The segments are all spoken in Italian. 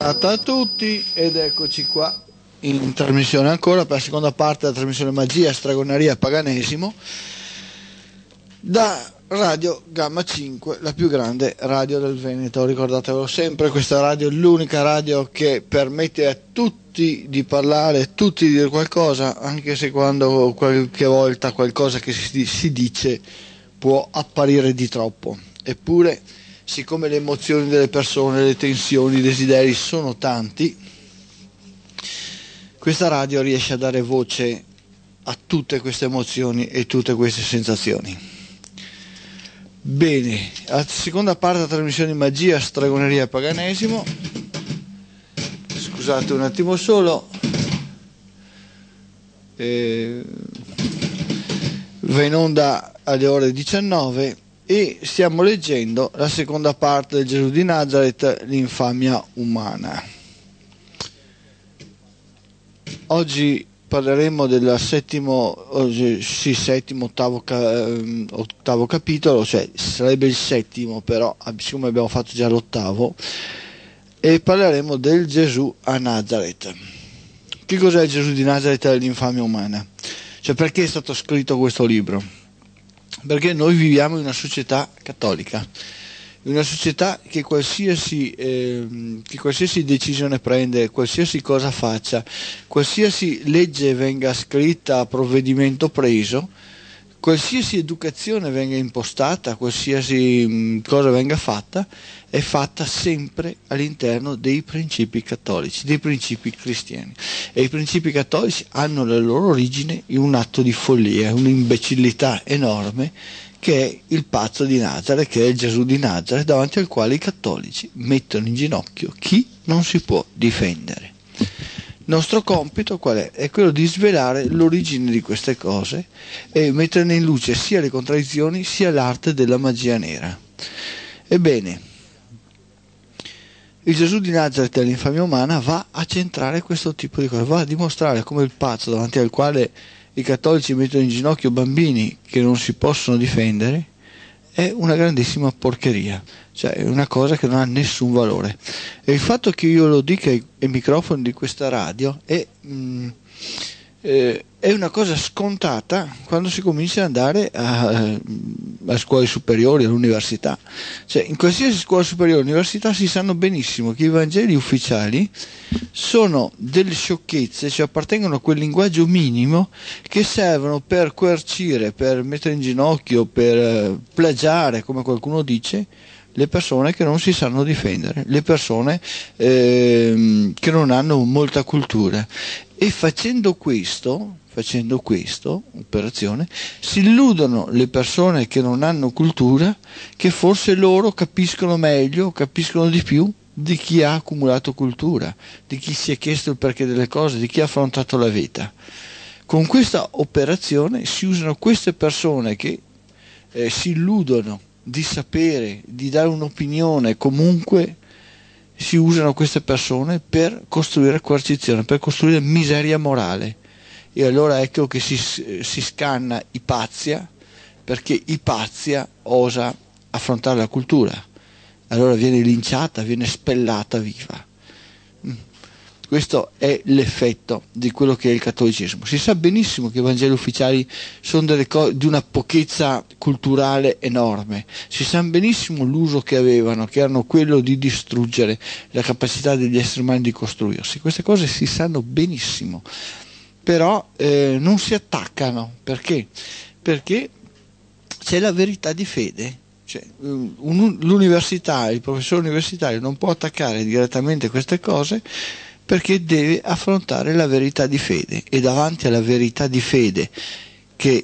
Ciao a tutti ed eccoci qua in trasmissione ancora per la seconda parte della trasmissione Magia, Stregoneria e Paganesimo da Radio Gamma 5, la più grande radio del Veneto. Ricordatevelo sempre, questa radio è l'unica radio che permette a tutti di parlare, tutti di dire qualcosa, anche se quando qualche volta qualcosa che si dice può apparire di troppo. Eppure, siccome le emozioni delle persone, le tensioni, i desideri sono tanti, questa radio riesce a dare voce a tutte queste emozioni e tutte queste sensazioni. Bene, la seconda parte della trasmissione di Magia, Stregoneria e Paganesimo. Scusate un attimo solo. Va in onda alle ore 19 e stiamo leggendo la seconda parte del Gesù di Nazareth, l'infamia umana. Oggi parleremo del ottavo capitolo, cioè sarebbe il settimo, però siccome abbiamo fatto già l'ottavo, e parleremo del Gesù a Nazareth. Che cos'è il Gesù di Nazareth e l'infamia umana? Cioè, perché è stato scritto questo libro? Perché noi viviamo in una società cattolica, in una società che qualsiasi decisione prende, qualsiasi cosa faccia, qualsiasi legge venga scritta, provvedimento preso, qualsiasi educazione venga impostata, qualsiasi cosa venga fatta, è fatta sempre all'interno dei principi cattolici, dei principi cristiani. E i principi cattolici hanno la loro origine in un atto di follia, un'imbecillità enorme, che è il pazzo di Nazareth, che è il Gesù di Nazareth, davanti al quale i cattolici mettono in ginocchio chi non si può difendere. Il nostro compito qual è? È quello di svelare l'origine di queste cose e metterne in luce sia le contraddizioni sia l'arte della magia nera. Ebbene, il Gesù di Nazareth e l'infamia umana va a centrare questo tipo di cose, va a dimostrare come il pazzo davanti al quale i cattolici mettono in ginocchio bambini che non si possono difendere è una grandissima porcheria, cioè è una cosa che non ha nessun valore. E il fatto che io lo dica ai microfoni di questa radio è una cosa scontata quando si comincia ad andare a scuole superiori, all'università. Cioè, in qualsiasi scuola superiore o università si sanno benissimo che i Vangeli ufficiali sono delle sciocchezze, cioè appartengono a quel linguaggio minimo che servono per coercire, per mettere in ginocchio, per plagiare, come qualcuno dice, le persone che non si sanno difendere, le persone che non hanno molta cultura. E facendo questo operazione, si illudono le persone che non hanno cultura che forse loro capiscono meglio, capiscono di più di chi ha accumulato cultura, di chi si è chiesto il perché delle cose, di chi ha affrontato la vita. Con questa operazione si usano queste persone che si illudono di sapere, di dare un'opinione, comunque si usano queste persone per costruire coercizione, per costruire miseria morale. E allora ecco che si scanna Ipazia, perché Ipazia osa affrontare la cultura. Allora viene linciata, viene spellata viva. Questo è l'effetto di quello che è il cattolicesimo. Si sa benissimo che i Vangeli ufficiali sono di una pochezza culturale enorme. Si sa benissimo l'uso che avevano, che erano quello di distruggere la capacità degli esseri umani di costruirsi. Queste cose si sanno benissimo, però non si attaccano. Perché? Perché c'è la verità di fede. Cioè, l'università, il professore universitario non può attaccare direttamente queste cose perché deve affrontare la verità di fede, e davanti alla verità di fede che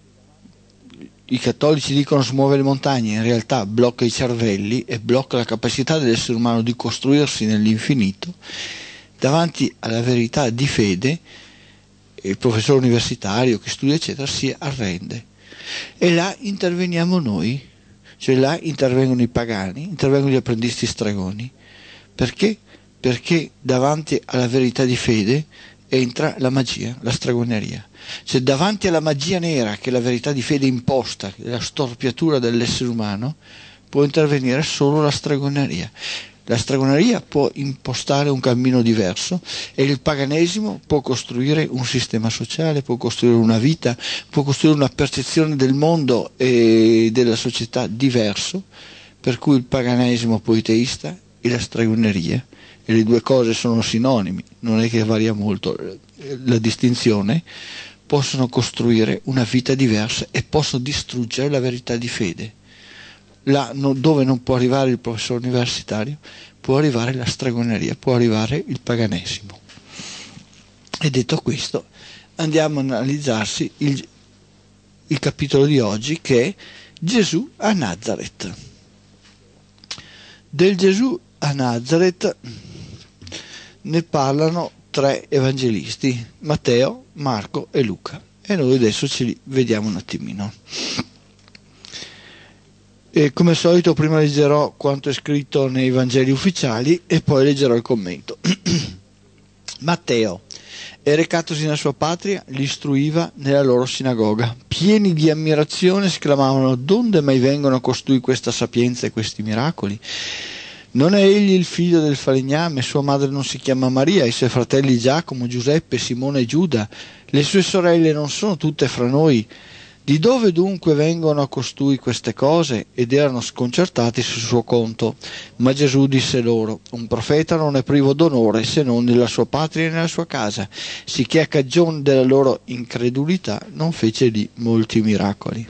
i cattolici dicono smuove le montagne, in realtà blocca i cervelli e blocca la capacità dell'essere umano di costruirsi nell'infinito, davanti alla verità di fede il professore universitario che studia eccetera si arrende, e là interveniamo noi, cioè là intervengono i pagani, intervengono gli apprendisti stregoni. Perché? Perché davanti alla verità di fede entra la magia, la stregoneria. Cioè davanti alla magia nera, che è la verità di fede imposta, la storpiatura dell'essere umano, può intervenire solo la stregoneria. La stregoneria può impostare un cammino diverso e il paganesimo può costruire un sistema sociale, può costruire una vita, può costruire una percezione del mondo e della società diverso, per cui il paganesimo politeista e la stregoneria, e le due cose sono sinonimi, non è che varia molto la distinzione, possono costruire una vita diversa e possono distruggere la verità di fede. Là dove non può arrivare il professore universitario, può arrivare la stregoneria, può arrivare il paganesimo. E detto questo, andiamo a analizzarsi il capitolo di oggi, che è Gesù a Nazareth. Del Gesù a Nazareth ne parlano 3 evangelisti, Matteo, Marco e Luca, e noi adesso ce li vediamo un attimino. E come al solito prima leggerò quanto è scritto nei Vangeli ufficiali e poi leggerò il commento. Matteo, e recatosi nella sua patria, li istruiva nella loro sinagoga. Pieni di ammirazione esclamavano: donde mai vengono costui questa sapienza e questi miracoli? Non è egli il figlio del falegname? Sua madre non si chiama Maria, i suoi fratelli Giacomo, Giuseppe, Simone e Giuda? Le sue sorelle non sono tutte fra noi? Di dove dunque vengono a costui queste cose? Ed erano sconcertati sul suo conto. Ma Gesù disse loro: un profeta non è privo d'onore se non nella sua patria e nella sua casa, sicché a cagione della loro incredulità non fece lì molti miracoli.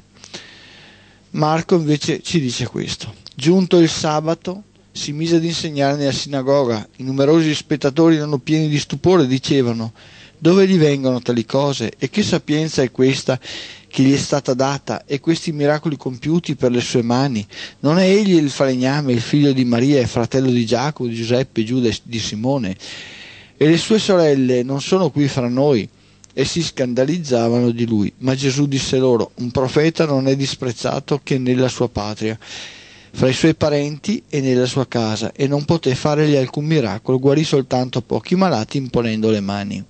Marco invece ci dice questo: giunto il sabato si mise ad insegnare nella sinagoga. I numerosi spettatori erano pieni di stupore, dicevano: dove gli vengono tali cose? E che sapienza è questa che gli è stata data, e questi miracoli compiuti per le sue mani? Non è egli il falegname, il figlio di Maria e fratello di Giacomo, di Giuseppe, Giuda e di Simone? E le sue sorelle non sono qui fra noi? E si scandalizzavano di lui. Ma Gesù disse loro: un profeta non è disprezzato che nella sua patria, fra i suoi parenti e nella sua casa, e non poté fargli alcun miracolo, guarì soltanto pochi malati imponendo le mani.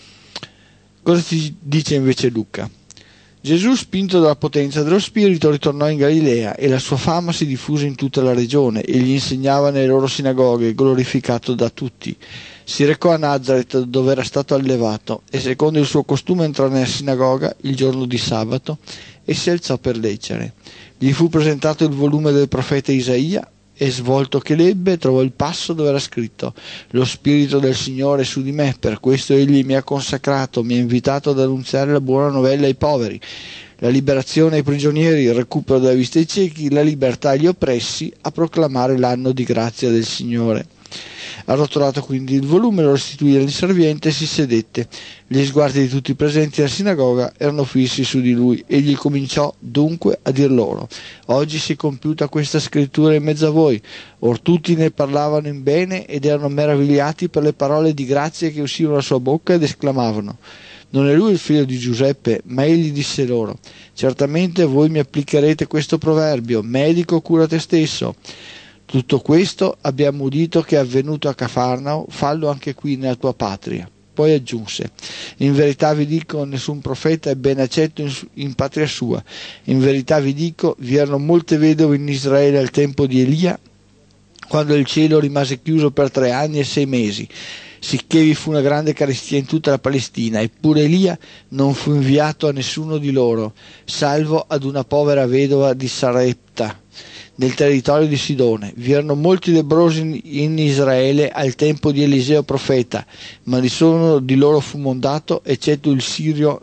Cosa ci dice invece Luca? Gesù, spinto dalla potenza dello Spirito, ritornò in Galilea e la sua fama si diffuse in tutta la regione. Egli insegnava nelle loro sinagoghe, glorificato da tutti. Si recò a Nazareth, dove era stato allevato, e secondo il suo costume entrò nella sinagoga il giorno di sabato e si alzò per leggere. Gli fu presentato il volume del profeta Isaia, e svolto che l'ebbe, trovò il passo dove era scritto: lo Spirito del Signore è su di me, per questo egli mi ha consacrato, mi ha invitato ad annunziare la buona novella ai poveri, la liberazione ai prigionieri, il recupero della vista ai ciechi, la libertà agli oppressi, a proclamare l'anno di grazia del Signore. Arrotolato quindi il volume, lo restituì all'inserviente e si sedette. Gli sguardi di tutti i presenti alla sinagoga erano fissi su di lui. Egli cominciò dunque a dir loro: oggi si è compiuta questa scrittura in mezzo a voi. Or tutti ne parlavano in bene ed erano meravigliati per le parole di grazia che uscivano dalla sua bocca, ed esclamavano: non è lui il figlio di Giuseppe? Ma egli disse loro: certamente voi mi applicherete questo proverbio: medico, cura te stesso. Tutto questo abbiamo udito che è avvenuto a Cafarnao, fallo anche qui nella tua patria. Poi aggiunse: in verità vi dico, nessun profeta è ben accetto in patria sua. In verità vi dico, vi erano molte vedove in Israele al tempo di Elia, quando il cielo rimase chiuso per 3 anni e 6 mesi, sicché vi fu una grande carestia in tutta la Palestina, eppure Elia non fu inviato a nessuno di loro, salvo ad una povera vedova di Sarepta, nel territorio di Sidone. Vi erano molti lebbrosi in Israele al tempo di Eliseo profeta, ma nessuno di loro fu mondato, eccetto il sirio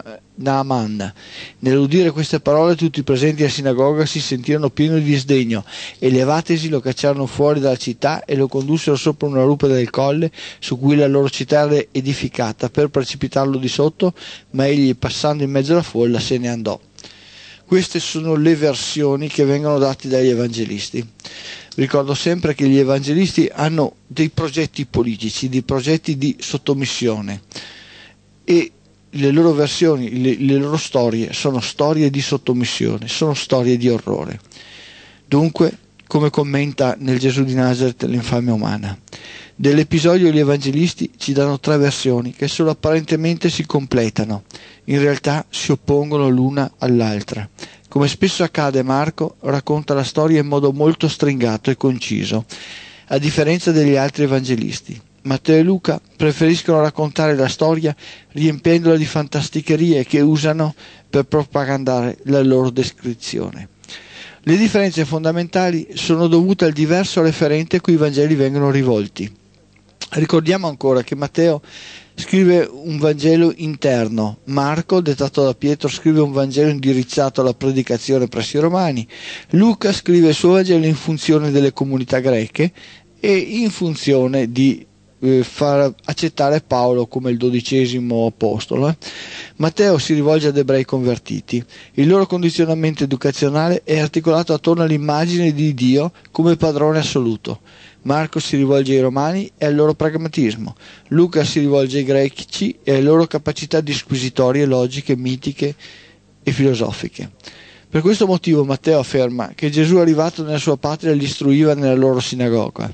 Naaman. Nell'udire queste parole tutti i presenti alla sinagoga si sentirono pieni di sdegno, e levatesi lo cacciarono fuori dalla città e lo condussero sopra una rupe del colle su cui la loro città era edificata, per precipitarlo di sotto, ma egli, passando in mezzo alla folla, se ne andò. Queste sono le versioni che vengono date dagli evangelisti. Ricordo sempre che gli evangelisti hanno dei progetti politici, dei progetti di sottomissione, e le loro versioni, le loro storie sono storie di sottomissione, sono storie di orrore. Dunque, come commenta nel Gesù di Nazareth l'infamia umana, dell'episodio gli evangelisti ci danno 3 versioni che solo apparentemente si completano, in realtà si oppongono l'una all'altra. Come spesso accade, Marco racconta la storia in modo molto stringato e conciso. a differenza degli altri evangelisti. Matteo e Luca preferiscono raccontare la storia riempiendola di fantasticherie che usano per propagandare la loro descrizione. Le differenze fondamentali sono dovute al diverso referente a cui i Vangeli vengono rivolti. Ricordiamo ancora che Matteo scrive un Vangelo interno, Marco, dettato da Pietro, scrive un Vangelo indirizzato alla predicazione presso i Romani, Luca scrive il suo Vangelo in funzione delle comunità greche e in funzione di far accettare Paolo come il 12° apostolo. Matteo si rivolge ad ebrei convertiti. Il loro condizionamento educazionale è articolato attorno all'immagine di Dio come padrone assoluto. Marco si rivolge ai romani e al loro pragmatismo. Luca si rivolge ai greci e alle loro capacità disquisitorie, logiche, mitiche e filosofiche. Per questo motivo Matteo afferma che Gesù arrivato nella sua patria li istruiva nella loro sinagoga.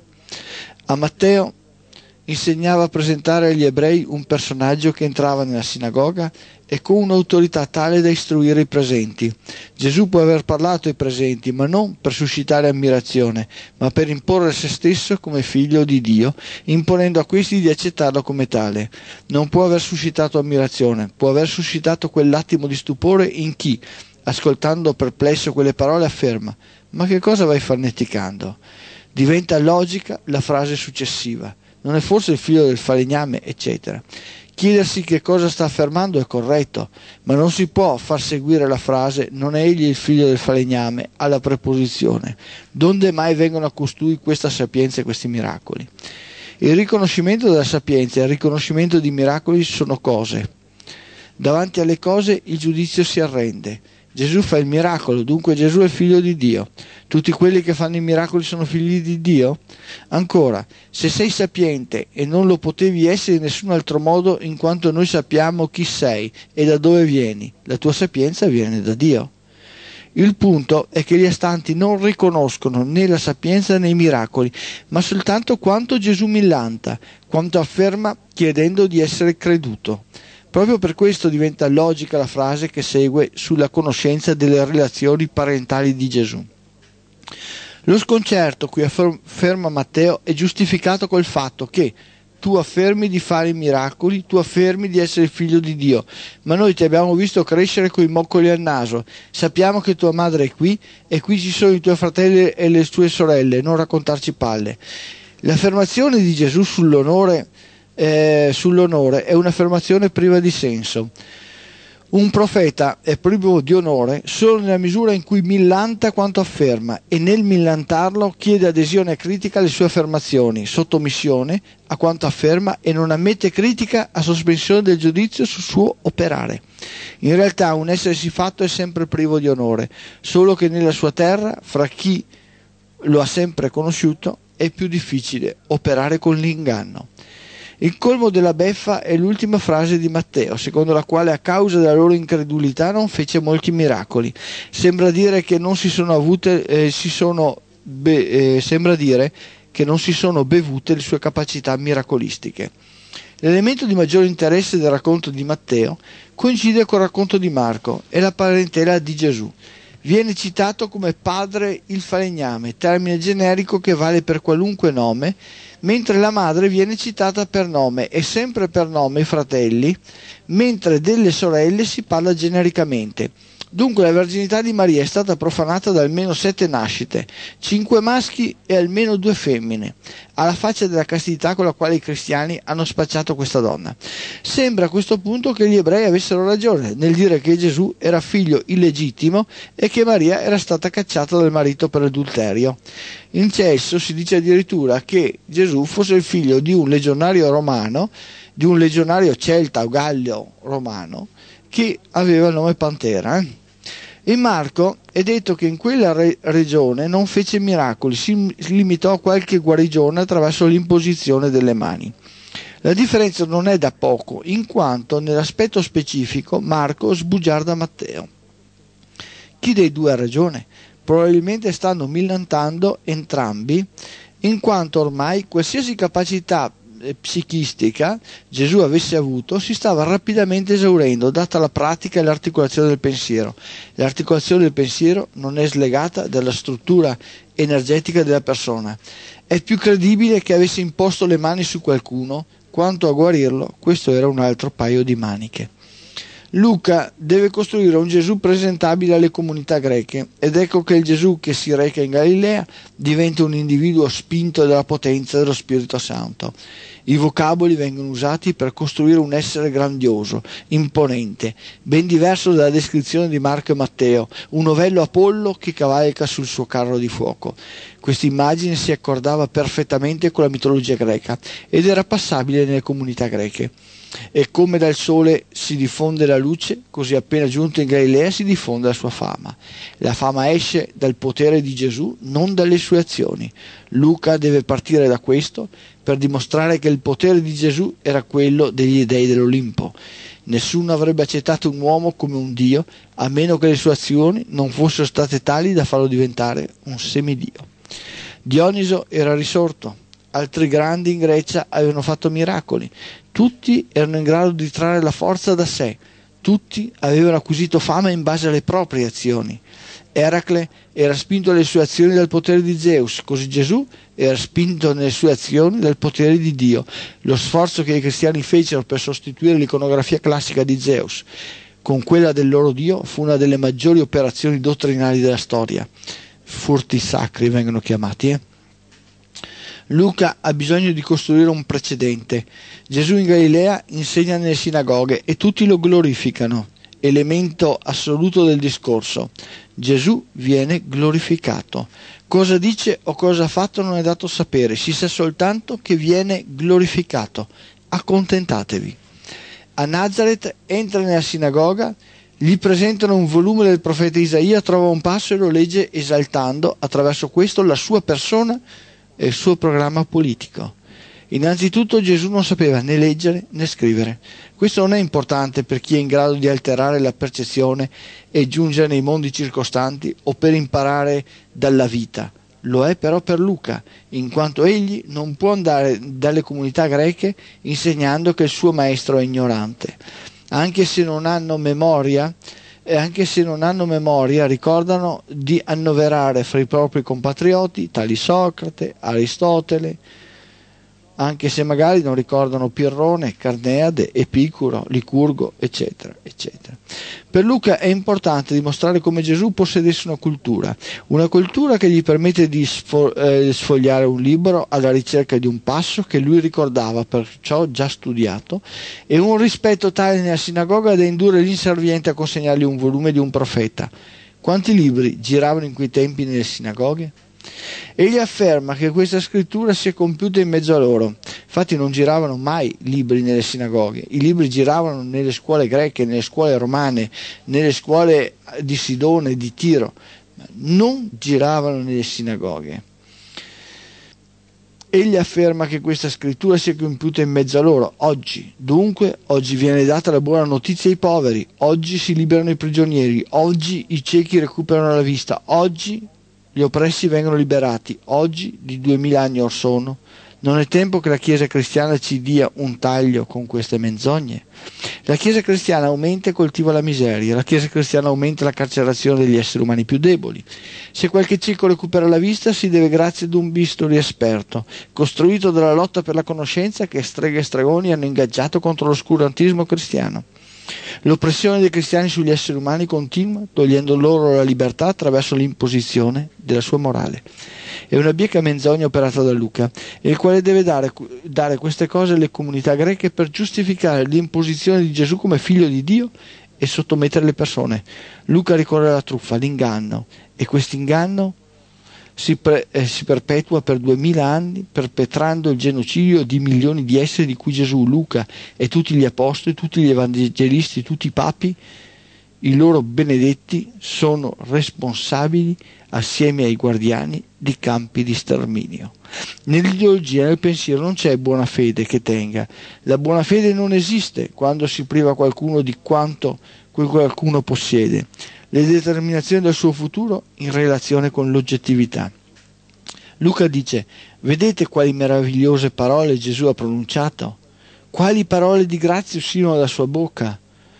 A Matteo insegnava a presentare agli ebrei un personaggio che entrava nella sinagoga e con un'autorità tale da istruire i presenti. Gesù può aver parlato ai presenti, ma non per suscitare ammirazione, ma per imporre se stesso come figlio di Dio, imponendo a questi di accettarlo come tale. Non può aver suscitato ammirazione, può aver suscitato quell'attimo di stupore in chi, ascoltando perplesso quelle parole, afferma: «Ma che cosa vai farneticando?» Diventa logica la frase successiva: «Non è forse il figlio del falegname?» eccetera. Chiedersi che cosa sta affermando è corretto, ma non si può far seguire la frase «non è egli il figlio del falegname» alla preposizione. Donde mai vengono a costui questa sapienza e questi miracoli? Il riconoscimento della sapienza e il riconoscimento di miracoli sono cose. Davanti alle cose il giudizio si arrende. Gesù fa il miracolo, dunque Gesù è figlio di Dio. Tutti quelli che fanno i miracoli sono figli di Dio? Ancora, se sei sapiente e non lo potevi essere in nessun altro modo, in quanto noi sappiamo chi sei e da dove vieni, la tua sapienza viene da Dio. Il punto è che gli astanti non riconoscono né la sapienza né i miracoli, ma soltanto quanto Gesù millanta, quanto afferma chiedendo di essere creduto. Proprio per questo diventa logica la frase che segue sulla conoscenza delle relazioni parentali di Gesù. Lo sconcerto cui afferma Matteo è giustificato col fatto che tu affermi di fare i miracoli, tu affermi di essere figlio di Dio, ma noi ti abbiamo visto crescere coi moccoli al naso, sappiamo che tua madre è qui e qui ci sono i tuoi fratelli e le tue sorelle, non raccontarci palle. L'affermazione di Gesù sull'onore è un'affermazione priva di senso. Un profeta è privo di onore solo nella misura in cui millanta quanto afferma e nel millantarlo chiede adesione critica alle sue affermazioni, sottomissione a quanto afferma e non ammette critica a sospensione del giudizio sul suo operare. In realtà un essere siffatto è sempre privo di onore, solo che nella sua terra, fra chi lo ha sempre conosciuto, è più difficile operare con l'inganno. Il colmo della beffa è l'ultima frase di Matteo, secondo la quale a causa della loro incredulità non fece molti miracoli. Sembra dire che non si sono bevute le sue capacità miracolistiche. L'elemento di maggiore interesse del racconto di Matteo coincide col racconto di Marco e la parentela di Gesù. Viene citato come padre il falegname, termine generico che vale per qualunque nome, mentre la madre viene citata per nome e sempre per nome i fratelli, mentre delle sorelle si parla genericamente. Dunque la verginità di Maria è stata profanata da almeno 7 nascite, 5 maschi e almeno 2 femmine, alla faccia della castità con la quale i cristiani hanno spacciato questa donna. Sembra a questo punto che gli ebrei avessero ragione nel dire che Gesù era figlio illegittimo e che Maria era stata cacciata dal marito per adulterio. In Celso si dice addirittura che Gesù fosse il figlio di un legionario romano, di un legionario celta o gallio romano, che aveva il nome Pantera. In Marco è detto che in quella regione non fece miracoli, si limitò a qualche guarigione attraverso l'imposizione delle mani. La differenza non è da poco, in quanto nell'aspetto specifico Marco sbugiarda Matteo. Chi dei due ha ragione? Probabilmente stanno millantando entrambi, in quanto ormai qualsiasi capacità psichistica Gesù avesse avuto si stava rapidamente esaurendo, data la pratica e l'articolazione del pensiero. L'articolazione del pensiero non è slegata dalla struttura energetica della persona, È più credibile che avesse imposto le mani su qualcuno, quanto a guarirlo, questo era un altro paio di maniche. Luca deve costruire un Gesù presentabile alle comunità greche, ed ecco che il Gesù che si reca in Galilea diventa un individuo spinto dalla potenza dello Spirito Santo. I vocaboli vengono usati per costruire un essere grandioso, imponente, ben diverso dalla descrizione di Marco e Matteo, un novello Apollo che cavalca sul suo carro di fuoco. Questa immagine si accordava perfettamente con la mitologia greca ed era passabile nelle comunità greche. E come dal sole si diffonde la luce, così appena giunto in Galilea si diffonde la sua fama. La fama esce dal potere di Gesù, non dalle sue azioni. Luca deve partire da questo per dimostrare che il potere di Gesù era quello degli dei dell'Olimpo. Nessuno avrebbe accettato un uomo come un dio, a meno che le sue azioni non fossero state tali da farlo diventare un semidio. Dioniso era risorto. Altri grandi in Grecia avevano fatto miracoli, tutti erano in grado di trarre la forza da sé, tutti avevano acquisito fama in base alle proprie azioni. Eracle era spinto alle sue azioni dal potere di Zeus, così Gesù era spinto nelle sue azioni dal potere di Dio. Lo sforzo che i cristiani fecero per sostituire l'iconografia classica di Zeus con quella del loro Dio fu una delle maggiori operazioni dottrinali della storia. Furti sacri vengono chiamati, Luca ha bisogno di costruire un precedente. Gesù in Galilea insegna nelle sinagoghe e tutti lo glorificano, elemento assoluto del discorso. Gesù viene glorificato. Cosa dice o cosa ha fatto non è dato sapere, si sa soltanto che viene glorificato. Accontentatevi. A Nazareth entra nella sinagoga, gli presentano un volume del profeta Isaia, trova un passo e lo legge esaltando attraverso questo la sua persona e il suo programma politico. Innanzitutto Gesù non sapeva né leggere né scrivere. Questo non è importante per chi è in grado di alterare la percezione e giungere nei mondi circostanti o per imparare dalla vita. Lo è però per Luca, in quanto egli non può andare dalle comunità greche insegnando che il suo maestro è ignorante. Anche se non hanno memoria, ricordano di annoverare fra i propri compatrioti tali Socrate, Aristotele, anche se magari non ricordano Pirrone, Carneade, Epicuro, Licurgo, eccetera, eccetera. Per Luca è importante dimostrare come Gesù possedesse una cultura che gli permette di sfogliare un libro alla ricerca di un passo che lui ricordava, perciò già studiato, e un rispetto tale nella sinagoga da indurre l'inserviente a consegnargli un volume di un profeta. Quanti libri giravano in quei tempi nelle sinagoghe? Egli afferma che questa scrittura si è compiuta in mezzo a loro. Infatti non giravano mai libri nelle sinagoghe, i libri giravano nelle scuole greche, nelle scuole romane, nelle scuole di Sidone, di Tiro, ma non giravano nelle sinagoghe. Egli afferma che questa scrittura si è compiuta in mezzo a loro. Oggi viene data la buona notizia ai poveri, oggi si liberano i prigionieri, oggi i ciechi recuperano la vista, oggi gli oppressi vengono liberati, oggi, di 2000 anni or sono. Non è tempo che la Chiesa cristiana ci dia un taglio con queste menzogne? La Chiesa cristiana aumenta e coltiva la miseria, la Chiesa cristiana aumenta la carcerazione degli esseri umani più deboli. Se qualche cieco recupera la vista si deve grazie ad un bisturi esperto, costruito dalla lotta per la conoscenza che streghe e stregoni hanno ingaggiato contro l'oscurantismo cristiano. L'oppressione dei cristiani sugli esseri umani continua, togliendo loro la libertà attraverso l'imposizione della sua morale. È una bieca menzogna operata da Luca, il quale deve dare queste cose alle comunità greche per giustificare l'imposizione di Gesù come figlio di Dio e sottomettere le persone. Luca ricorre alla truffa, all'inganno, e quest'inganno si perpetua per 2000 anni, perpetrando il genocidio di milioni di esseri di cui Gesù, Luca e tutti gli apostoli, tutti gli evangelisti, tutti i papi, i loro benedetti, sono responsabili assieme ai guardiani di campi di sterminio. Nell'ideologia, nel pensiero non c'è buona fede che tenga. La buona fede non esiste quando si priva qualcuno di quanto quel qualcuno possiede. Le determinazioni del suo futuro in relazione con l'oggettività. Luca dice: vedete quali meravigliose parole Gesù ha pronunciato? Quali parole di grazia uscirono dalla sua bocca?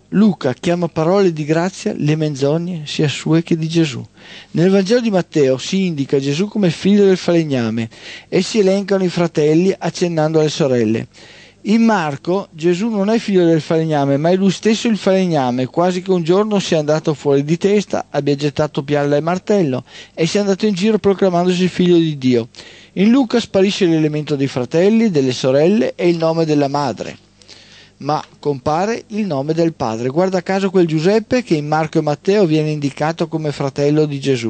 Luca chiama parole di grazia le menzogne sia sue che di Gesù. Nel Vangelo di Matteo si indica Gesù come figlio del falegname e si elencano i fratelli accennando alle sorelle. In Marco Gesù non è figlio del falegname, ma è lui stesso il falegname, quasi che un giorno sia andato fuori di testa, abbia gettato pialla e martello e sia andato in giro proclamandosi figlio di Dio. In Luca sparisce l'elemento dei fratelli, delle sorelle e il nome della madre, ma compare il nome del padre. Guarda caso quel Giuseppe che in Marco e Matteo viene indicato come fratello di Gesù.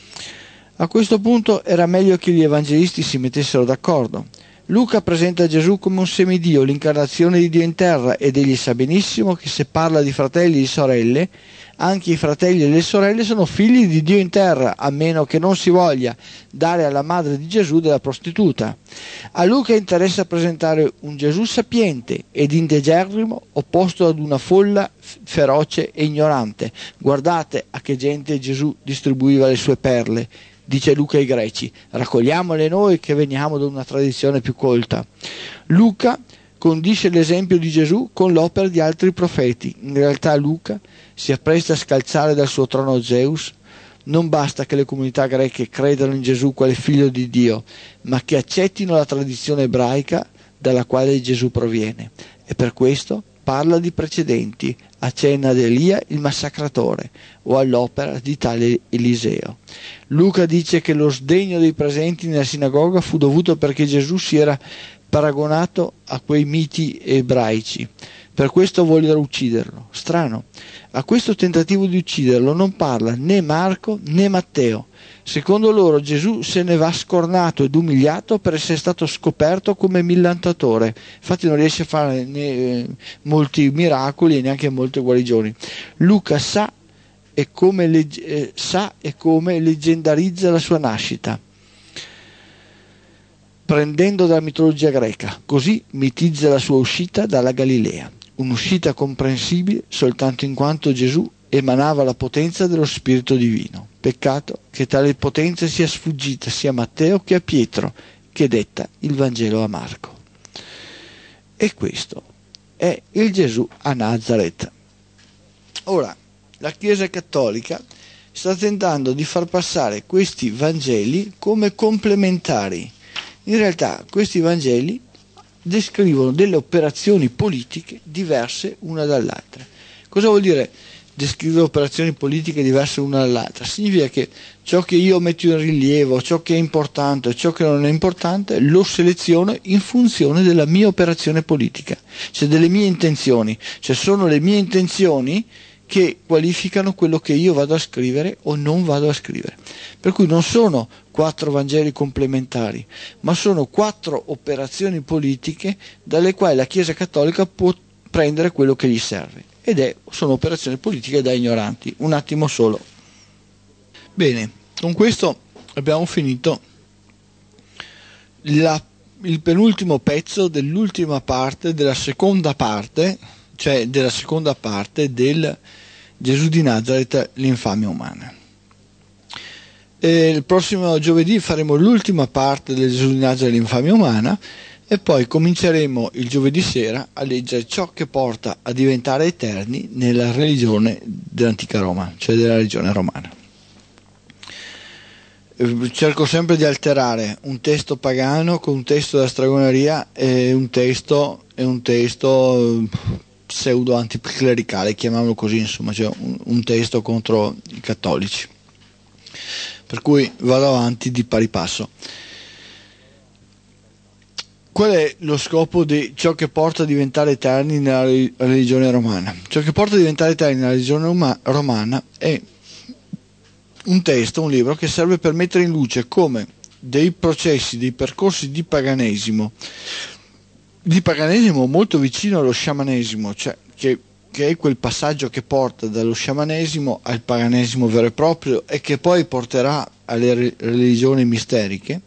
A questo punto era meglio che gli evangelisti si mettessero d'accordo. Luca presenta Gesù come un semidio, l'incarnazione di Dio in terra, ed egli sa benissimo che se parla di fratelli e di sorelle, anche i fratelli e le sorelle sono figli di Dio in terra, a meno che non si voglia dare alla madre di Gesù della prostituta. A Luca interessa presentare un Gesù sapiente ed integerrimo, opposto ad una folla feroce e ignorante. Guardate a che gente Gesù distribuiva le sue perle. Dice Luca ai greci, raccogliamole noi che veniamo da una tradizione più colta. Luca condisce l'esempio di Gesù con l'opera di altri profeti. In realtà Luca si appresta a scalzare dal suo trono Zeus. Non basta che le comunità greche credano in Gesù quale figlio di Dio, ma che accettino la tradizione ebraica dalla quale Gesù proviene. E per questo parla di precedenti, accenna ad Elia il massacratore o all'opera di tale Eliseo. Luca dice che lo sdegno dei presenti nella sinagoga fu dovuto perché Gesù si era paragonato a quei miti ebraici. Per questo vollero ucciderlo. Strano. A questo tentativo di ucciderlo non parla né Marco né Matteo. Secondo loro Gesù se ne va scornato ed umiliato per essere stato scoperto come millantatore. Infatti non riesce a fare molti miracoli e neanche molte guarigioni. Luca sa e come leggendarizza la sua nascita, prendendo dalla mitologia greca. Così mitizza la sua uscita dalla Galilea. Un'uscita comprensibile soltanto in quanto Gesù emanava la potenza dello Spirito Divino. Peccato che tale potenza sia sfuggita sia a Matteo che a Pietro, che detta il Vangelo a Marco. E questo è il Gesù a Nazareth. Ora, la Chiesa Cattolica sta tentando di far passare questi Vangeli come complementari. In realtà questi Vangeli descrivono delle operazioni politiche diverse una dall'altra. Cosa vuol dire descrivere operazioni politiche diverse una dall'altra? Significa che ciò che io metto in rilievo, ciò che è importante e ciò che non è importante, lo seleziono in funzione della mia operazione politica, cioè delle mie intenzioni. Cioè sono le mie intenzioni che qualificano quello che io vado a scrivere o non vado a scrivere. Per cui non sono 4 Vangeli complementari, ma sono 4 operazioni politiche dalle quali la Chiesa Cattolica può prendere quello che gli serve. Sono operazioni politiche da ignoranti. Un attimo solo. Bene, con questo abbiamo finito il penultimo pezzo dell'ultima parte, della seconda parte, cioè della seconda parte del Gesù di Nazareth, l'infamia umana. Il prossimo giovedì faremo l'ultima parte del Gesù di Nazareth, l'infamia umana, e poi cominceremo il giovedì sera a leggere ciò che porta a diventare eterni nella religione dell'antica Roma, cioè della religione romana. Cerco sempre di alterare un testo pagano con un testo della stregoneria e un testo pseudo anticlericale, chiamiamolo così, insomma, cioè un testo contro i cattolici. Per cui vado avanti di pari passo. Qual è lo scopo di ciò che porta a diventare eterni nella religione romana? Ciò che porta a diventare eterni nella religione romana è un testo, un libro che serve per mettere in luce come dei processi, dei percorsi di paganesimo molto vicino allo sciamanesimo, cioè che è quel passaggio che porta dallo sciamanesimo al paganesimo vero e proprio e che poi porterà alle religioni misteriche,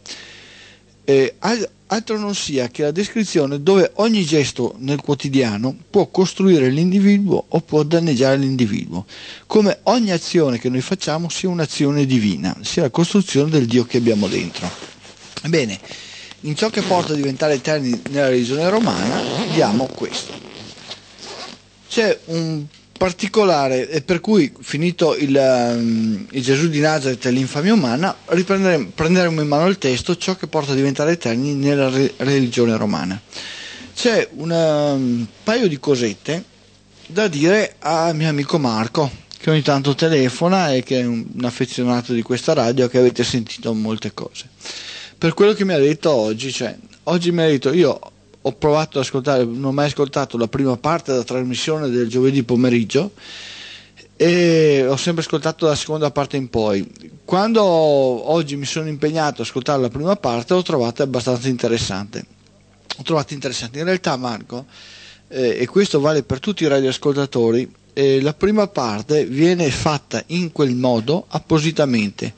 altro non sia che la descrizione dove ogni gesto nel quotidiano può costruire l'individuo o può danneggiare l'individuo, come ogni azione che noi facciamo sia un'azione divina, sia la costruzione del Dio che abbiamo dentro. Ebbene, in ciò che porta a diventare eterni nella religione romana vediamo questo. C'è particolare, e per cui finito il Gesù di Nazareth e l'infamia umana, prenderemo in mano il testo Ciò che porta a diventare eterni nella religione romana. C'è un paio di cosette da dire al mio amico Marco, che ogni tanto telefona e che è un affezionato di questa radio, che avete sentito molte cose. Per quello che mi ha detto oggi, oggi mi ha detto: io ho provato ad ascoltare, non ho mai ascoltato la prima parte della trasmissione del giovedì pomeriggio e ho sempre ascoltato la seconda parte in poi. Quando oggi mi sono impegnato ad ascoltare la prima parte, l'ho trovata abbastanza interessante. In realtà, Marco, e questo vale per tutti i radioascoltatori, la prima parte viene fatta in quel modo appositamente,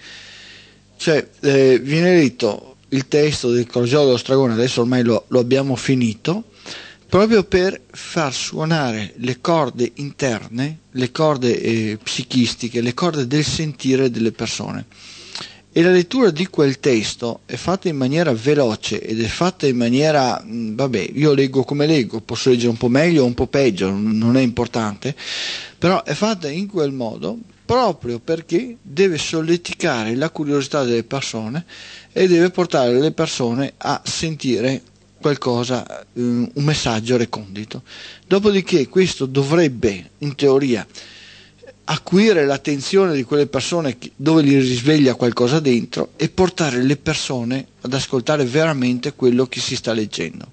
viene letto il testo del Crogiolo dello Stragone, adesso ormai lo abbiamo finito, proprio per far suonare le corde interne, le corde psichistiche, le corde del sentire delle persone. E la lettura di quel testo è fatta in maniera veloce ed è fatta in maniera, io leggo come leggo, posso leggere un po' meglio o un po' peggio, non è importante, però è fatta in quel modo proprio perché deve solleticare la curiosità delle persone e deve portare le persone a sentire qualcosa, un messaggio recondito. Dopodiché questo dovrebbe, in teoria, acuire l'attenzione di quelle persone dove gli risveglia qualcosa dentro e portare le persone ad ascoltare veramente quello che si sta leggendo.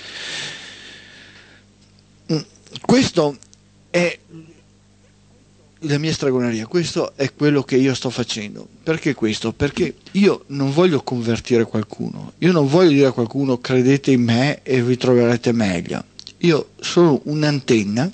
Questo è la mia stregoneria, questo è quello che io sto facendo. Perché questo? Perché io non voglio convertire qualcuno, io non voglio dire a qualcuno credete in me e vi troverete meglio. Io sono un'antenna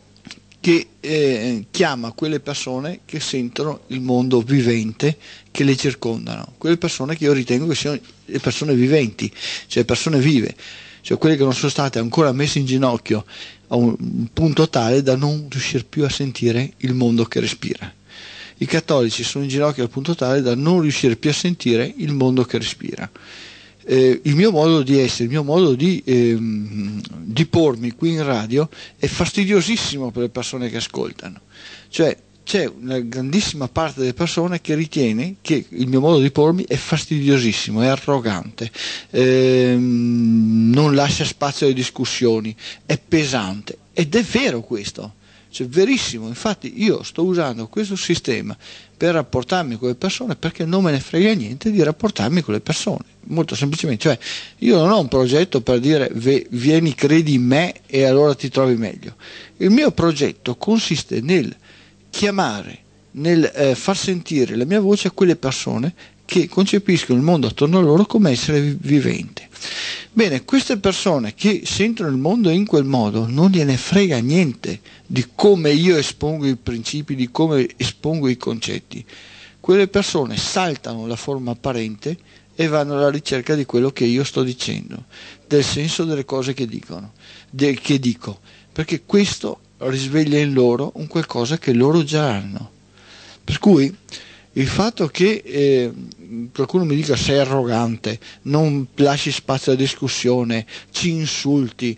che chiama quelle persone che sentono il mondo vivente che le circondano, quelle persone che io ritengo che siano le persone viventi, cioè persone vive, cioè quelle che non sono state ancora messe in ginocchio a un punto tale da non riuscire più a sentire il mondo che respira. I cattolici sono in ginocchio al punto tale da non riuscire più a sentire il mondo che respira. Il mio modo di essere, il mio modo di pormi qui in radio è fastidiosissimo per le persone che ascoltano. Cioè c'è una grandissima parte delle persone che ritiene che il mio modo di pormi è fastidiosissimo, è arrogante, non lascia spazio alle discussioni, è pesante. Ed è vero questo. Cioè, verissimo, infatti io sto usando questo sistema per rapportarmi con le persone perché non me ne frega niente di rapportarmi con le persone, molto semplicemente. Cioè, io non ho un progetto per dire vieni, credi in me e allora ti trovi meglio. Il mio progetto consiste nel chiamare, nel far sentire la mia voce a quelle persone che concepiscono il mondo attorno a loro come essere vivente. Bene, queste persone che sentono il mondo in quel modo non gliene frega niente di come io espongo i principi, di come espongo i concetti. Quelle persone saltano la forma apparente e vanno alla ricerca di quello che io sto dicendo, del senso delle cose che dico, perché questo risveglia in loro un qualcosa che loro già hanno. Per cui il fatto che qualcuno mi dica sei arrogante, non lasci spazio alla discussione, ci insulti,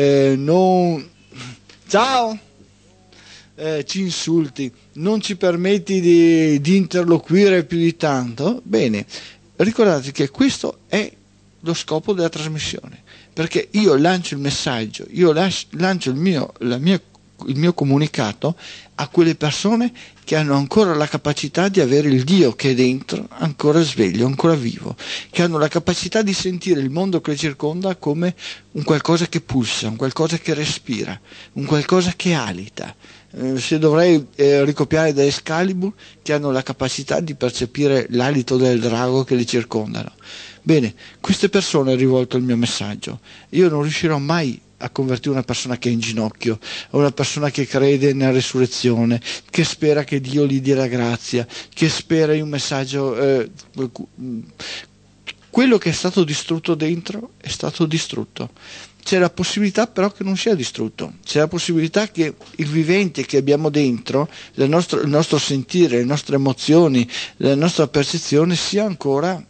ci insulti, non ci permetti di interloquire più di tanto, bene, ricordate che questo è lo scopo della trasmissione, perché io lancio il messaggio, io lancio il mio comunicato a quelle persone che hanno ancora la capacità di avere il Dio che è dentro, ancora sveglio, ancora vivo, che hanno la capacità di sentire il mondo che le circonda come un qualcosa che pulsa, un qualcosa che respira, un qualcosa che alita. Se dovrei ricopiare da Excalibur, che hanno la capacità di percepire l'alito del drago che li circondano. Bene, queste persone è rivolto il mio messaggio. Io non riuscirò mai a convertire una persona che è in ginocchio, a una persona che crede nella resurrezione, che spera che Dio gli dia la grazia, che spera in un messaggio. Quello che è stato distrutto dentro è stato distrutto. C'è la possibilità però che non sia distrutto, c'è la possibilità che il vivente che abbiamo dentro, il nostro sentire, le nostre emozioni, la nostra percezione sia ancora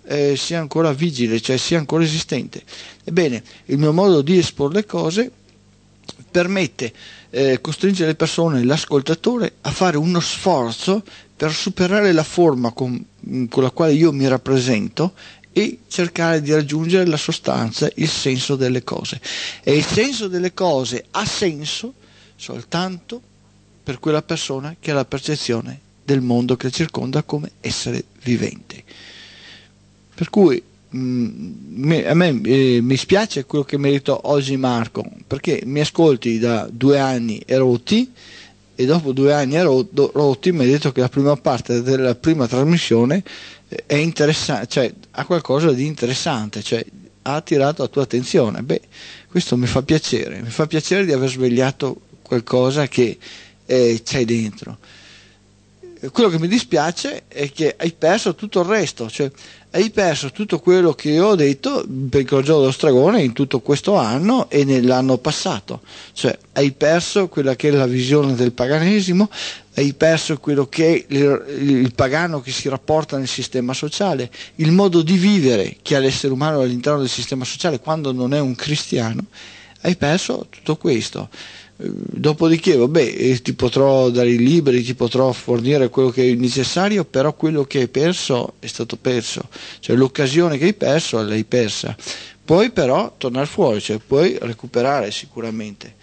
vigile, cioè sia ancora esistente. Ebbene, il mio modo di esporre le cose permette, costringe le persone, l'ascoltatore, a fare uno sforzo per superare la forma con la quale io mi rappresento e cercare di raggiungere la sostanza, il senso delle cose. E il senso delle cose ha senso soltanto per quella persona che ha la percezione del mondo che circonda come essere vivente. Per cui a me mi spiace quello che merito oggi Marco, perché mi ascolti da 2 anni e rotti, e dopo 2 anni e rotti mi hai detto che la prima parte della prima trasmissione è interessante, cioè ha qualcosa di interessante, cioè ha attirato la tua attenzione. Beh, questo mi fa piacere di aver svegliato qualcosa che c'hai dentro. Quello che mi dispiace è che hai perso tutto il resto, cioè hai perso tutto quello che io ho detto per il Crogiolo dello Stragone in tutto questo anno e nell'anno passato, cioè hai perso quella che è la visione del paganesimo, hai perso quello che è il pagano che si rapporta nel sistema sociale, il modo di vivere che ha l'essere umano all'interno del sistema sociale quando non è un cristiano. Hai perso tutto questo. Dopodiché, vabbè, ti potrò dare i libri, ti potrò fornire quello che è necessario, però quello che hai perso è stato perso, cioè l'occasione che hai perso l'hai persa. Puoi però tornare fuori, cioè puoi recuperare sicuramente.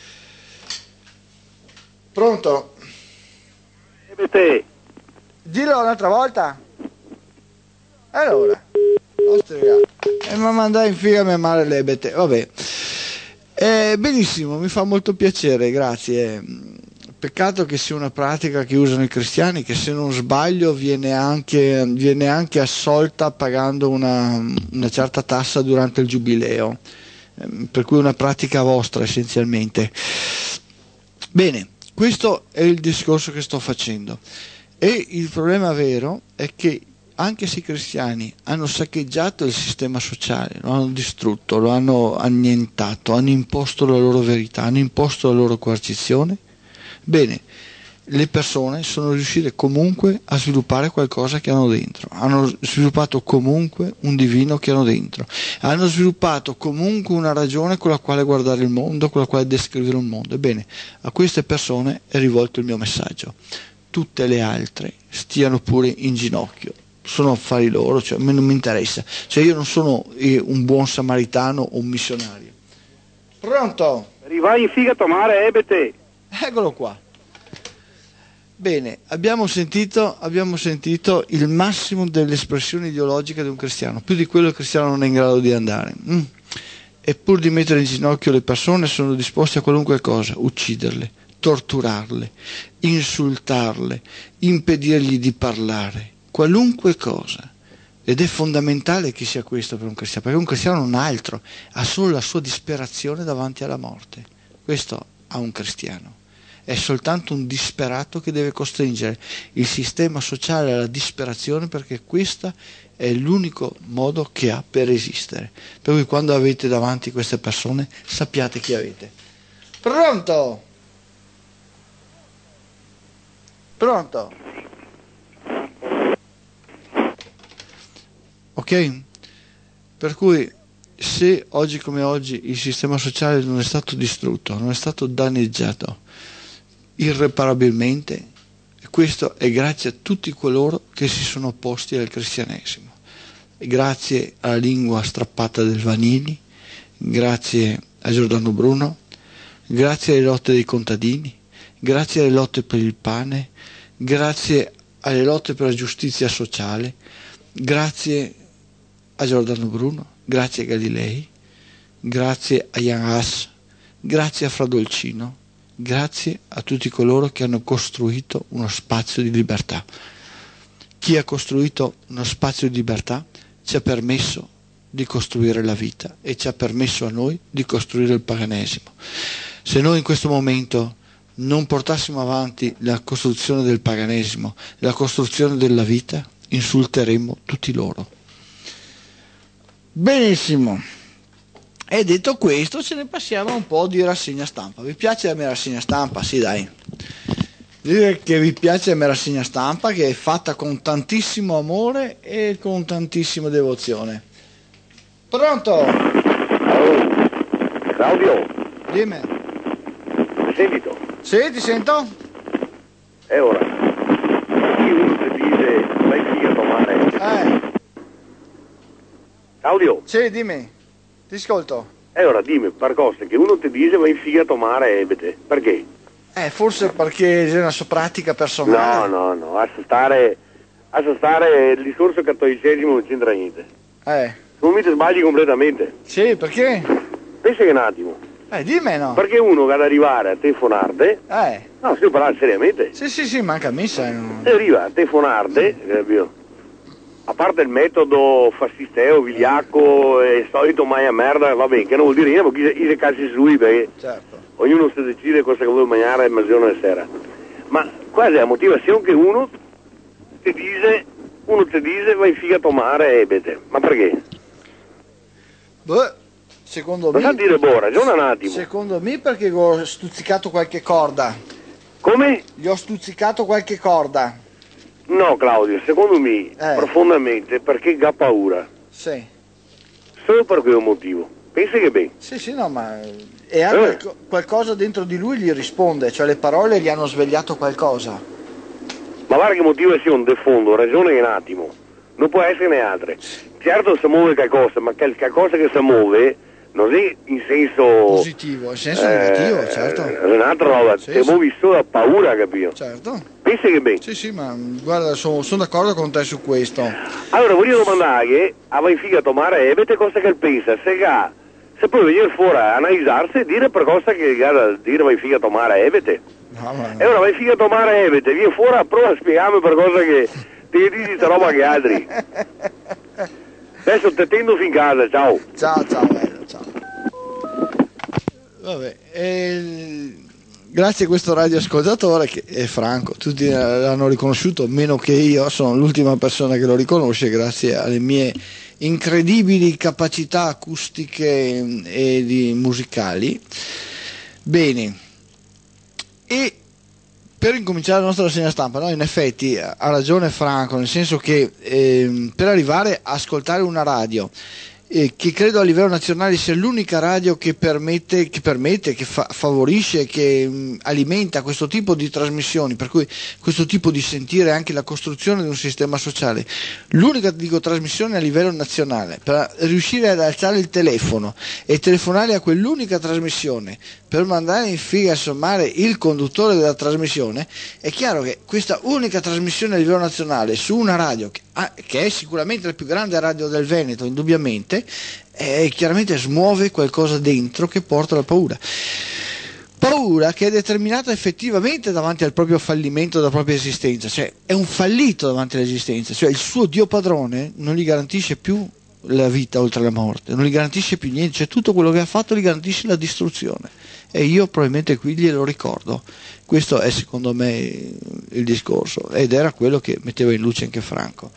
Pronto? Ebete. Dillo un'altra volta. Allora, ma mandai in figa a mia madre l'ebete, vabbè. Benissimo, mi fa molto piacere, grazie. Peccato che sia una pratica che usano i cristiani, che se non sbaglio viene anche assolta pagando una certa tassa durante il giubileo, per cui una pratica vostra essenzialmente. Bene, questo è il discorso che sto facendo, e il problema vero è che anche se i cristiani hanno saccheggiato il sistema sociale, lo hanno distrutto, lo hanno annientato, hanno imposto la loro verità, hanno imposto la loro coercizione, bene, le persone sono riuscite comunque a sviluppare qualcosa che hanno dentro, hanno sviluppato comunque un divino che hanno dentro, hanno sviluppato comunque una ragione con la quale guardare il mondo, con la quale descrivere un mondo. Ebbene, a queste persone è rivolto il mio messaggio. Tutte le altre stiano pure in ginocchio. Sono affari loro, cioè a me non mi interessa, cioè io non sono un buon samaritano o un missionario. Pronto? Rivai in figa a tomare, ebete. Eccolo qua. Bene, abbiamo sentito il massimo delle espressioni ideologiche di un cristiano, più di quello il cristiano non è in grado di andare. E pur di mettere in ginocchio le persone sono disposti a qualunque cosa, ucciderle, torturarle, insultarle, impedirgli di parlare. Qualunque cosa, ed è fondamentale che sia questo per un cristiano, perché un cristiano non ha altro, ha solo la sua disperazione davanti alla morte. Questo ha un cristiano, è soltanto un disperato che deve costringere il sistema sociale alla disperazione, perché questo è l'unico modo che ha per esistere. Per cui quando avete davanti queste persone sappiate chi avete. Pronto? Pronto? Ok? Per cui se oggi come oggi il sistema sociale non è stato distrutto, non è stato danneggiato irreparabilmente, questo è grazie a tutti coloro che si sono opposti al cristianesimo, grazie alla lingua strappata del Vanini, grazie a Giordano Bruno, grazie alle lotte dei contadini, grazie alle lotte per il pane, grazie alle lotte per la giustizia sociale, grazie a Giordano Bruno, grazie a Galilei, grazie a Jan Hus, grazie a Fra Dolcino, grazie a tutti coloro che hanno costruito uno spazio di libertà. Chi ha costruito uno spazio di libertà ci ha permesso di costruire la vita e ci ha permesso a noi di costruire il paganesimo. Se noi in questo momento non portassimo avanti la costruzione del paganesimo, la costruzione della vita, insulteremmo tutti loro. Benissimo, e detto questo ce ne passiamo a un po' di rassegna stampa. Vi piace la mia rassegna stampa? Sì, dai, dire che vi piace la mia rassegna stampa, che è fatta con tantissimo amore e con tantissima devozione. Pronto? Claudio, Dimmi. sentito? Sì, ti sento? E ora, perché uno ti dice vai figa a tomare? Claudio? Sì, dimmi, ti ascolto. E ora dimmi, per cose che uno ti dice vai figa a tomare ebete, perché? Forse perché è una sua pratica personale. No, a stare il discorso cattolicesimo non c'entra niente. Tu mi ti sbagli completamente. Sì, perché? Pensa che un attimo. Dimmi no. Perché uno che ad arrivare a telefonarde, no, stiamo parlando seriamente. Sì, manca messa. No. Se arriva a telefonarde, capito? A parte il metodo fastisteo, vigliacco e solito mai a merda, va bene, che non vuol dire niente, perché i cazzi sui, perché Certo. ognuno si decide cosa che vuole mangiare a mezzogiorno e sera. Ma quasi è la motivazione che uno ti dice vai figa a tomare ebete. Ma perché? Secondo ma me. Dire ragiona un attimo. Secondo me perché ho stuzzicato qualche corda. Come? Gli ho stuzzicato qualche corda. No, Claudio, secondo me profondamente perché ha paura. Sì. Solo per quel motivo. Pensi che bene? Sì, no, ma e ha qualcosa dentro di lui gli risponde, cioè le parole gli hanno svegliato qualcosa. Ma guarda che motivazione de fondo, ragione un attimo. Non può essere altre. Certo si muove qualcosa, ma qualcosa che si muove non è in senso positivo, in senso negativo, certo. È un'altra roba, sì, ti muovi solo a paura, capito? Certo. Pensi che bene? Sì, ma guarda, sono d'accordo con te su questo. Allora, voglio domandare, vai figa a tomare ebete cosa che pensa? Se puoi venire fuori a analizzarsi e dire per cosa che dire vai figa a tomare ebete. No, ma... E ora vai figa a tomare ebete, vieni fuori a prova a spiegarmi per cosa che ti dici questa roba che altri. Adesso te tendo fin casa, ciao. Ciao, bello, ciao. Vabbè, grazie a questo radioascoltatore che è Franco, tutti l'hanno riconosciuto, meno che io, sono l'ultima persona che lo riconosce grazie alle mie incredibili capacità acustiche e musicali. Bene, e per incominciare la nostra rassegna stampa, no, in effetti ha ragione Franco, nel senso che per arrivare a ascoltare una radio che credo a livello nazionale sia l'unica radio che favorisce, che alimenta questo tipo di trasmissioni, per cui questo tipo di sentire anche la costruzione di un sistema sociale, l'unica trasmissione a livello nazionale per riuscire ad alzare il telefono e telefonare a quell'unica trasmissione per mandare in figa a sommare il conduttore della trasmissione. È chiaro che questa unica trasmissione a livello nazionale su una radio che è sicuramente la più grande radio del Veneto, indubbiamente, chiaramente smuove qualcosa dentro che porta alla paura che è determinata effettivamente davanti al proprio fallimento della propria esistenza, cioè è un fallito davanti all'esistenza, cioè il suo Dio padrone non gli garantisce più la vita oltre la morte, non gli garantisce più niente, cioè tutto quello che ha fatto gli garantisce la distruzione, e io probabilmente qui glielo ricordo. Questo è secondo me il discorso, ed era quello che metteva in luce anche Franco.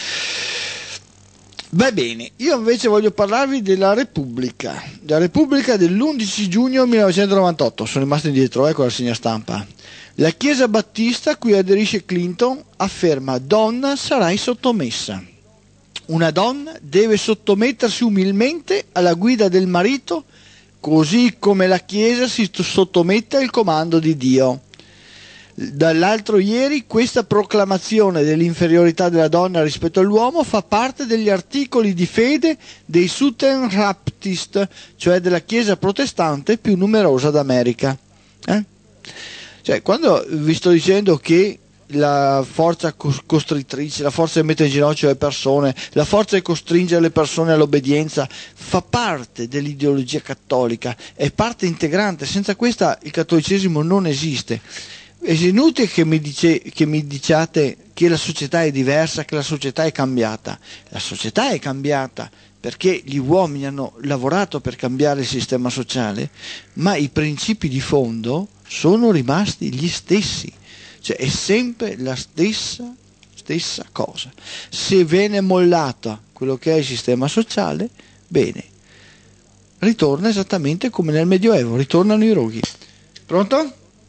Va bene, io invece voglio parlarvi della Repubblica dell'11 giugno 1998, sono rimasto indietro con la rassegna stampa. La Chiesa Battista, a cui aderisce Clinton, afferma: donna, sarai sottomessa. Una donna deve sottomettersi umilmente alla guida del marito, così come la Chiesa si sottomette al comando di Dio. Dall'altro ieri questa proclamazione dell'inferiorità della donna rispetto all'uomo fa parte degli articoli di fede dei Southern Baptist, cioè della chiesa protestante più numerosa d'America. Cioè, quando vi sto dicendo che la forza costrittrice, la forza che mette in ginocchio le persone, la forza che costringe le persone all'obbedienza fa parte dell'ideologia cattolica, è parte integrante, senza questa il cattolicesimo non esiste. È inutile che mi diciate che la società è diversa, che la società è cambiata. La società è cambiata perché gli uomini hanno lavorato per cambiare il sistema sociale, ma i principi di fondo sono rimasti gli stessi, cioè è sempre la stessa cosa. Se viene mollata quello che è il sistema sociale, bene, ritorna esattamente come nel Medioevo, ritornano i roghi. Pronto?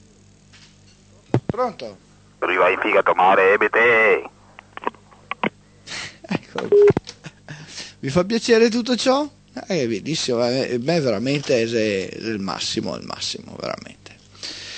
Pronto? Arriva in figa a tomare ebete. Ecco. Vi fa piacere tutto ciò? Benissimo, a me veramente è il massimo, veramente.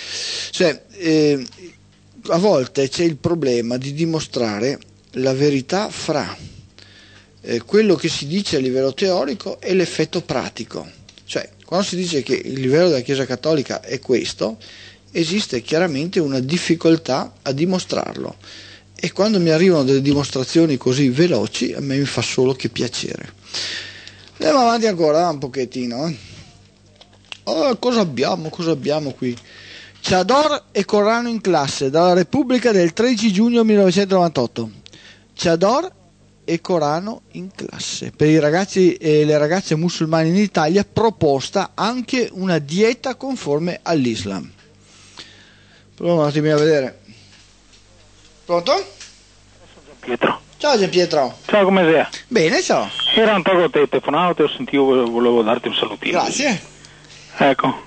Cioè, a volte c'è il problema di dimostrare la verità fra quello che si dice a livello teorico e l'effetto pratico. Cioè, quando si dice che il livello della Chiesa Cattolica è questo, esiste chiaramente una difficoltà a dimostrarlo. E quando mi arrivano delle dimostrazioni così veloci, a me mi fa solo che piacere. Andiamo avanti ancora un pochettino. Cosa abbiamo qui? Chador e Corano in classe, dalla Repubblica del 13 giugno 1998. Chador e Corano in classe. Per i ragazzi e le ragazze musulmane in Italia proposta anche una dieta conforme all'Islam. Proviamo un attimo a vedere. Pronto? Pietro. Ciao Gianpietro. Ciao, come sei? Bene, ciao. Era un po' che ti telefonato, ti ho sentito, volevo darti un salutino. Grazie. Ecco.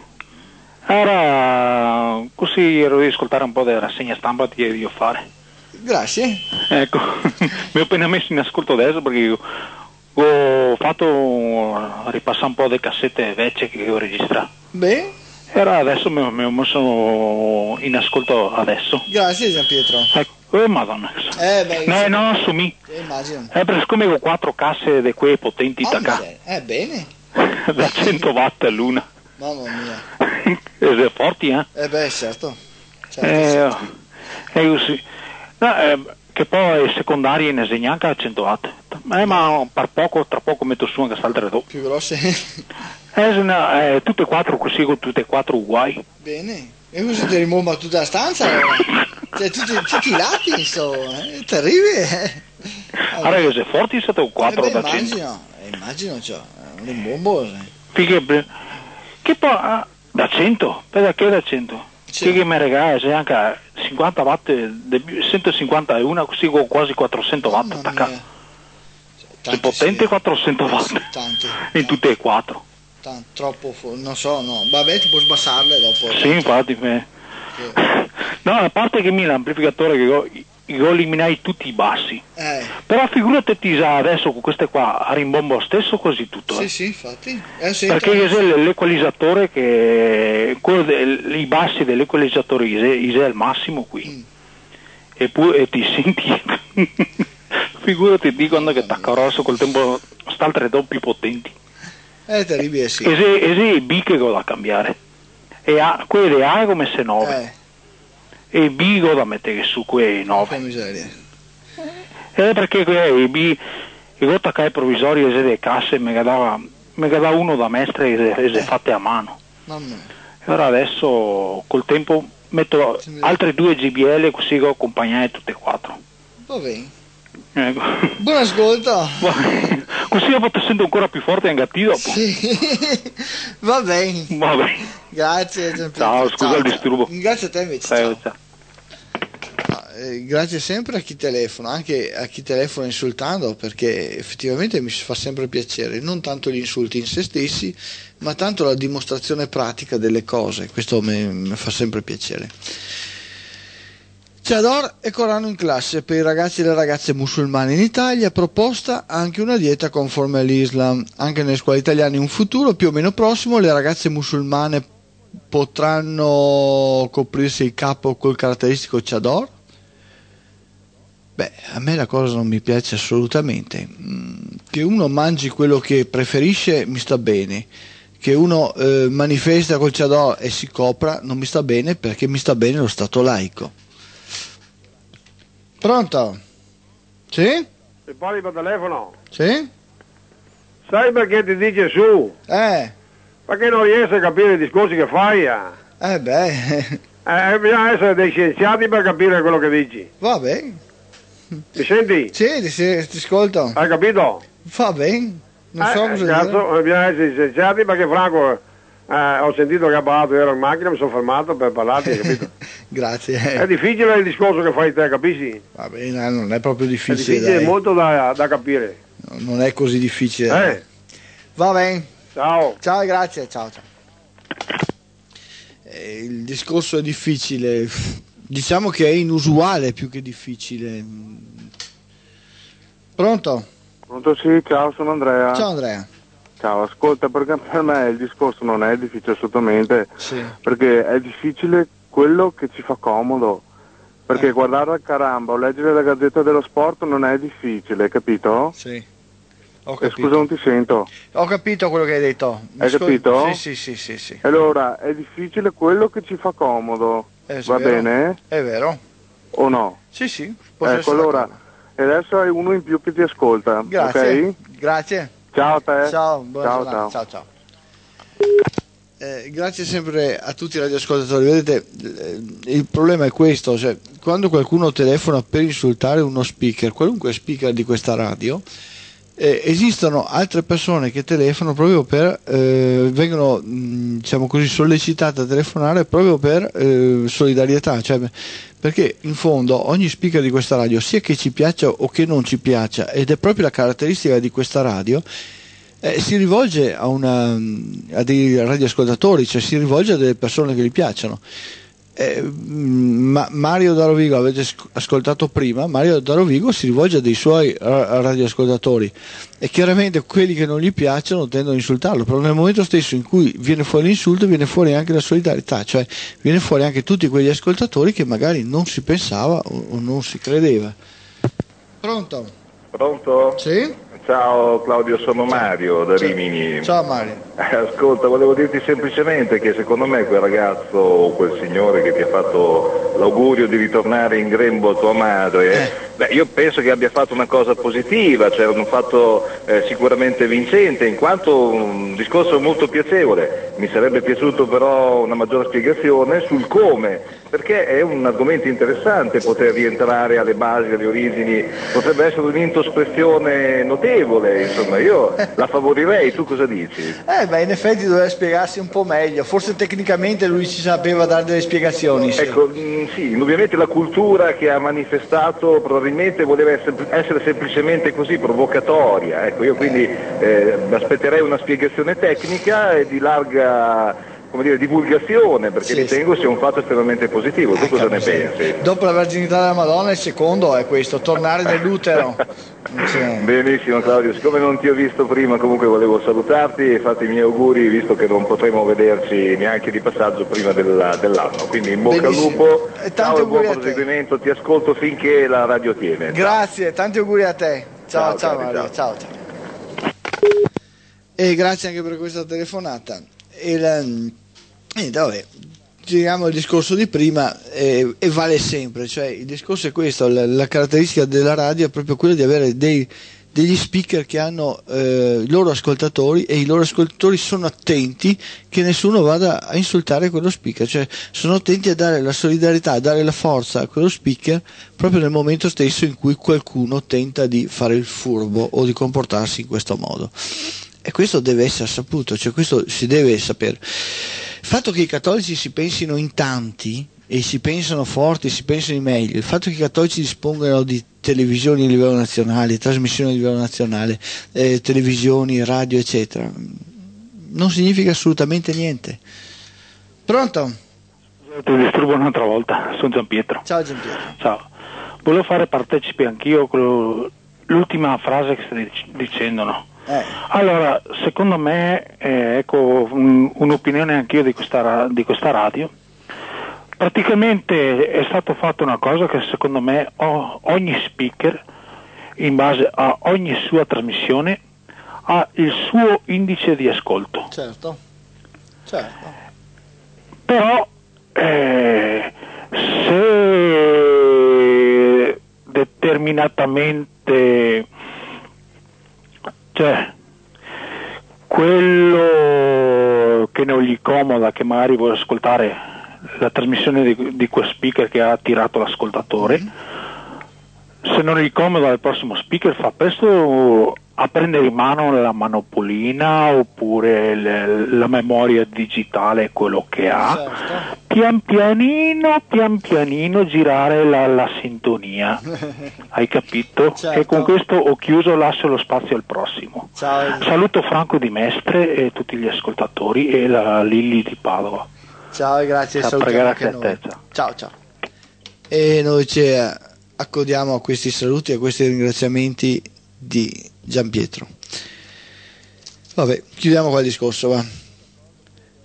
Era così, ero di ascoltare un po' della rassegna stampa che devo fare. Grazie. Ecco, mi ho appena messo in ascolto adesso perché ho fatto ripassare un po' delle cassette vecchie che ho registrato. Bene. Era adesso mi ho messo in ascolto adesso. Grazie Gianpietro. Ecco, madonna. No, assumi. Immagino. Per siccome ho 4 casse di quei potenti da qua. Bene. Da 100 watt l'una. Mamma mia. È forti, eh? Certo. Così. Che poi secondaria in insegnanza a 100 watt. Ma tra poco metto su anche quest'altra dopo. Più grosse. Tutte e 4 così, con tutte e 4 uguali. Bene. E così ti rimomba tutta la stanza? Cioè tutti i lati, insomma. È terribile. Allora che se forti siete 4 da 100. Immagino, cioè, un rimbombo. Che poi da 100? Perché da 100? Sì. Che mi regala se anche 50 watt, 151 così con quasi 400 watt attaccato. È potente, sì. 400 watt tanto, in tutte e 4. Troppo, non so, no. Vabbè, ti puoi sbassarle dopo. Sì, infatti. No, a parte che l'amplificatore che io eliminai tutti i bassi. Però figurati adesso con queste qua a rimbombo stesso così tutto. Sì, infatti. Perché l'equalizzatore che i bassi dell'equalizzatore è al massimo qui. E ti senti figurati di quando che tacca rosso col tempo st'altre doppi potenti. È terribile, sì. E se B che go da cambiare. E quelle A come se 9. E B go da mettere su quei 9. Miseria. Perché i B i gottacai provvisori e delle casse mi dava uno da mestre e se fatte a mano. Mamma. E ora adesso col tempo metto altre 2 GBL così go accompagnare tutte e 4. Va bene. Ecco. Buon ascolto. Così io posso sentire ancora più forte e angatti dopo. Sì. Va bene. Grazie. Ciao, scusa il disturbo. Grazie a te invece. Ciao. Grazie sempre a chi telefona, anche a chi telefona insultando, perché effettivamente mi fa sempre piacere, non tanto gli insulti in se stessi, ma tanto la dimostrazione pratica delle cose. Questo mi fa sempre piacere. Chador e Corano in classe per i ragazzi e le ragazze musulmane in Italia, proposta anche una dieta conforme all'Islam. Anche nelle scuole italiane in un futuro più o meno prossimo le ragazze musulmane potranno coprirsi il capo col caratteristico chador? A me la cosa non mi piace assolutamente. Che uno mangi quello che preferisce mi sta bene, che uno manifesta col chador e si copra non mi sta bene, perché mi sta bene lo stato laico. Pronto? Sì? Se parli per telefono? Sì? Sai perché ti dice su? Perché non riesci a capire i discorsi che fai? Bisogna essere dei scienziati per capire quello che dici. Va bene. Mi senti? Sì, ti ascolto. Hai capito? Va bene. Non so cosa dire. Bisogna essere scienziati perché Franco... ho sentito che ha parlato, ero in macchina, mi sono fermato per parlarti, hai capito? Grazie. È difficile il discorso che fai te, capisci? Va bene, non è proprio difficile. È difficile, molto da capire. No, non è così difficile. Va bene. Ciao. Ciao, grazie, ciao. Il discorso è difficile, diciamo che è inusuale più che difficile. Pronto? Pronto, sì, ciao, sono Andrea. Ciao Andrea. Ciao, ascolta, perché per me il discorso non è difficile assolutamente, perché è difficile quello che ci fa comodo. Perché guardare al caramba o leggere la Gazzetta dello Sport non è difficile, capito? Sì. Ho capito. Scusa, non ti sento. Ho capito quello che hai detto. Hai capito? Sì. Allora, è difficile quello che ci fa comodo. Va vero. bene? È vero. O no? Sì. Ecco, allora, e adesso hai uno in più che ti ascolta. Grazie. Ok? Grazie. Ciao a te. Ciao, buona giornata. Ciao. Grazie sempre a tutti i radioascoltatori. Vedete, il problema è questo, cioè, quando qualcuno telefona per insultare uno speaker, qualunque speaker di questa radio, esistono altre persone che telefonano proprio per vengono diciamo così sollecitate a telefonare proprio per solidarietà, cioè, perché in fondo ogni speaker di questa radio, sia che ci piaccia o che non ci piaccia, ed è proprio la caratteristica di questa radio, si rivolge a dei radioascoltatori, cioè si rivolge a delle persone che gli piacciono. Mario da Rovigo, avete ascoltato prima, Mario da Rovigo si rivolge a dei suoi radioascoltatori e chiaramente quelli che non gli piacciono tendono a insultarlo, però nel momento stesso in cui viene fuori l'insulto viene fuori anche la solidarietà, cioè viene fuori anche tutti quegli ascoltatori che magari non si pensava o non si credeva. Pronto? Sì? Ciao Claudio, sono Mario da Rimini. Ciao Mario. Ascolta, volevo dirti semplicemente che secondo me quel ragazzo o quel signore che ti ha fatto l'augurio di ritornare in grembo a tua madre, io penso che abbia fatto una cosa positiva, cioè un fatto sicuramente vincente, in quanto un discorso molto piacevole. Mi sarebbe piaciuto però una maggiore spiegazione sul come, perché è un argomento interessante poter rientrare alle basi, alle origini, potrebbe essere un'introspezione notevole, insomma, io la favorirei, tu cosa dici? In effetti doveva spiegarsi un po' meglio, forse tecnicamente lui ci sapeva dare delle spiegazioni. Sì. Ecco, sì, indubbiamente la cultura che ha manifestato probabilmente voleva essere semplicemente così, provocatoria, ecco, io quindi aspetterei una spiegazione tecnica e di larga divulgazione, perché ritengo sia un fatto estremamente positivo. Tu cosa ne pensi? Dopo la verginità della Madonna il secondo è questo, tornare nell'utero. Benissimo Claudio, siccome non ti ho visto prima comunque volevo salutarti e farti i miei auguri, visto che non potremo vederci neanche di passaggio prima dell'anno, quindi in bocca al lupo, ciao e buon proseguimento, ti ascolto finché la radio tiene. Grazie, tanti auguri a te. Ciao Mario, ciao. E grazie anche per questa telefonata. Vabbè, giriamo il discorso di prima e vale sempre, cioè il discorso è questo, la caratteristica della radio è proprio quella di avere degli speaker che hanno i loro ascoltatori e i loro ascoltatori sono attenti che nessuno vada a insultare quello speaker, cioè sono attenti a dare la solidarietà, a dare la forza a quello speaker proprio nel momento stesso in cui qualcuno tenta di fare il furbo o di comportarsi in questo modo. E questo deve essere saputo, cioè questo si deve sapere. Il fatto che i cattolici si pensino in tanti e si pensano forti, si pensano in meglio, il fatto che i cattolici dispongano di televisioni a livello nazionale, trasmissioni a livello nazionale, televisioni, radio, eccetera, non significa assolutamente niente. Pronto? Ti disturbo un'altra volta, sono Gianpietro. Ciao Gianpietro. Ciao. Volevo fare partecipe anch'io con l'ultima frase che stai dicendo, no? Allora, secondo me, ecco un'opinione anch'io di questa radio. Praticamente è stato fatto una cosa che secondo me ogni speaker, in base a ogni sua trasmissione, ha il suo indice di ascolto. Certo. Però se determinatamente, cioè quello che non gli comoda, che magari vuole ascoltare la trasmissione di quel speaker che ha attirato l'ascoltatore, se non gli comoda il prossimo speaker fa presto a prendere in mano la manopolina oppure la memoria digitale, quello che ha, pian pianino girare la sintonia. Hai capito? Certo. E con questo ho chiuso, lascio lo spazio al prossimo. Ciao. Saluto Franco di Mestre e tutti gli ascoltatori e la Lilli di Padova. Ciao e grazie, salutiamo anche noi. Ciao. E noi ci accodiamo a questi saluti, a questi ringraziamenti di Gianpietro. Vabbè, chiudiamo qua il discorso, va.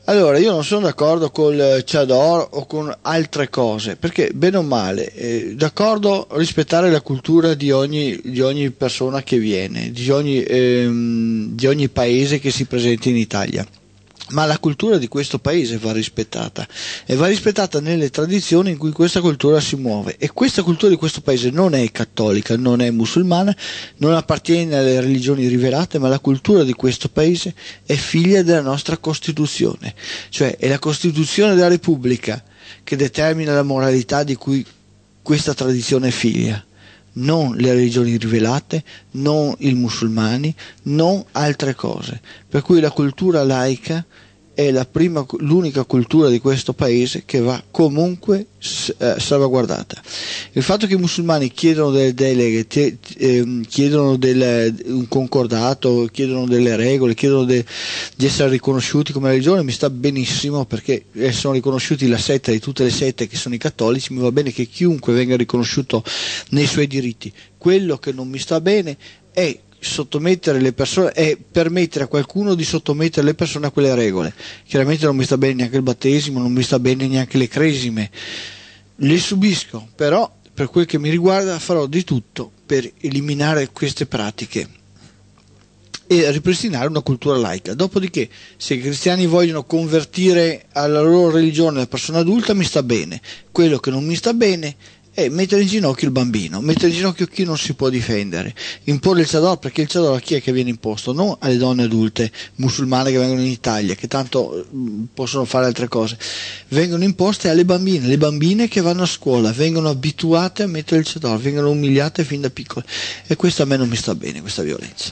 Allora, io non sono d'accordo col Chador o con altre cose, perché bene o male, d'accordo rispettare la cultura di ogni persona che viene, di ogni paese che si presenta in Italia. Ma la cultura di questo paese va rispettata, e va rispettata nelle tradizioni in cui questa cultura si muove, e questa cultura di questo paese non è cattolica, non è musulmana, non appartiene alle religioni rivelate, ma la cultura di questo paese è figlia della nostra Costituzione, cioè è la Costituzione della Repubblica che determina la moralità di cui questa tradizione è figlia, non le religioni rivelate, non i musulmani, non altre cose. Per cui la cultura laica è l'unica cultura di questo paese che va comunque salvaguardata. Il fatto che i musulmani chiedono delle deleghe, chiedono un concordato, chiedono delle regole, chiedono di essere riconosciuti come religione, mi sta benissimo, perché sono riconosciuti la setta di tutte le sette che sono i cattolici, mi va bene che chiunque venga riconosciuto nei suoi diritti. Quello che non mi sta bene è sottomettere le persone, è permettere a qualcuno di sottomettere le persone a quelle regole. Chiaramente non mi sta bene neanche il battesimo, non mi sta bene neanche le cresime, le subisco, però per quel che mi riguarda farò di tutto per eliminare queste pratiche e ripristinare una cultura laica. Dopodiché, se i cristiani vogliono convertire alla loro religione la persona adulta, mi sta bene. Quello che non mi sta bene è mettere in ginocchio il bambino, mettere in ginocchio chi non si può difendere, imporre il chador, perché il chador a chi è che viene imposto? Non alle donne adulte musulmane che vengono in Italia, che tanto possono fare altre cose, vengono imposte alle bambine, le bambine che vanno a scuola, vengono abituate a mettere il chador, vengono umiliate fin da piccole, e questo a me non mi sta bene, questa violenza.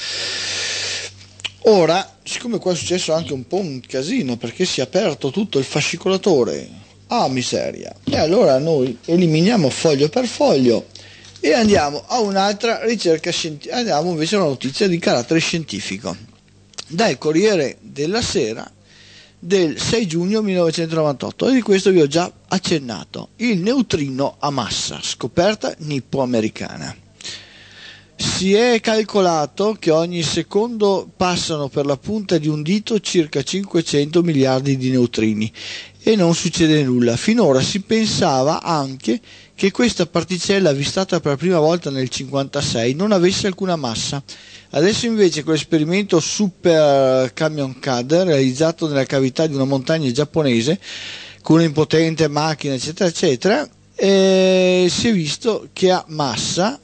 Ora, siccome qua è successo anche un po' un casino, perché si è aperto tutto il fascicolatore, miseria, e allora noi eliminiamo foglio per foglio e andiamo a un'altra ricerca scientifica, andiamo invece a una notizia di carattere scientifico dal Corriere della Sera del 6 giugno 1998, e di questo vi ho già accennato: il neutrino a massa, scoperta nippo-americana. Si è calcolato che ogni secondo passano per la punta di un dito circa 500 miliardi di neutrini e non succede nulla. Finora si pensava anche che questa particella, avvistata per la prima volta nel 1956, non avesse alcuna massa. Adesso invece con l'esperimento Super Camion Cad, realizzato nella cavità di una montagna giapponese con un'impotente macchina eccetera eccetera, si è visto che ha massa.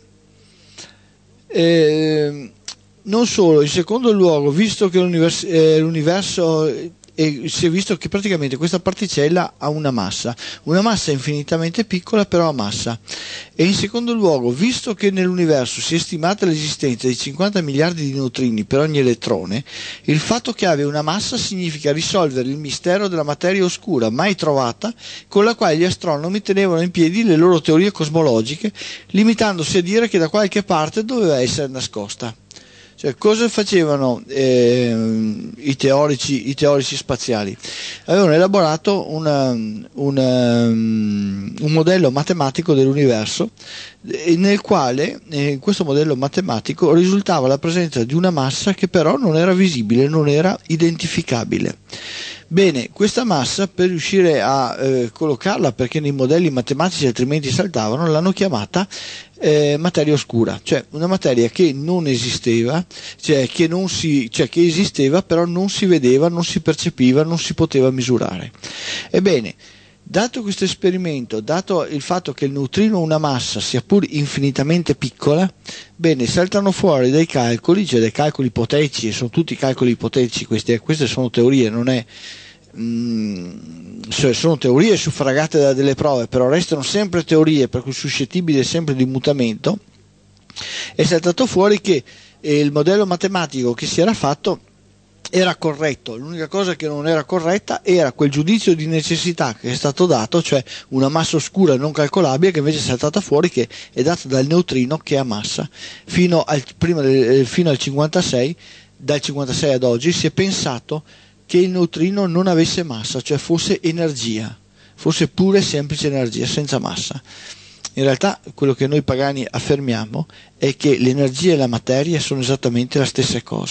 Non solo, in secondo luogo, visto che l'universo si è visto che praticamente questa particella ha una massa infinitamente piccola, però ha massa. E in secondo luogo, visto che nell'universo si è stimata l'esistenza di 50 miliardi di neutrini per ogni elettrone, il fatto che abbia una massa significa risolvere il mistero della materia oscura mai trovata, con la quale gli astronomi tenevano in piedi le loro teorie cosmologiche, limitandosi a dire che da qualche parte doveva essere nascosta. Cioè, cosa facevano i teorici spaziali? Avevano elaborato un modello matematico dell'universo, nel quale in questo modello matematico risultava la presenza di una massa che però non era visibile, non era identificabile. Bene, questa massa, per riuscire a collocarla, perché nei modelli matematici altrimenti saltavano, l'hanno chiamata materia oscura, cioè una materia che non esisteva, che esisteva però non si vedeva, non si percepiva, non si poteva misurare. Ebbene, dato questo esperimento, dato il fatto che il neutrino ha una massa sia pur infinitamente piccola, bene, saltano fuori dai calcoli, cioè dai calcoli ipotetici, e sono tutti calcoli ipotetici, queste sono teorie, non è sono teorie suffragate da delle prove, però restano sempre teorie, per cui suscettibili sempre di mutamento. È saltato fuori che il modello matematico che si era fatto era corretto, l'unica cosa che non era corretta era quel giudizio di necessità che è stato dato, cioè una massa oscura non calcolabile, che invece è saltata fuori, che è data dal neutrino che ha massa. Fino al 56, dal 56 ad oggi si è pensato che il neutrino non avesse massa, cioè fosse energia, fosse pura e semplice energia senza massa. In realtà quello che noi pagani affermiamo è che l'energia e la materia sono esattamente la stessa cosa.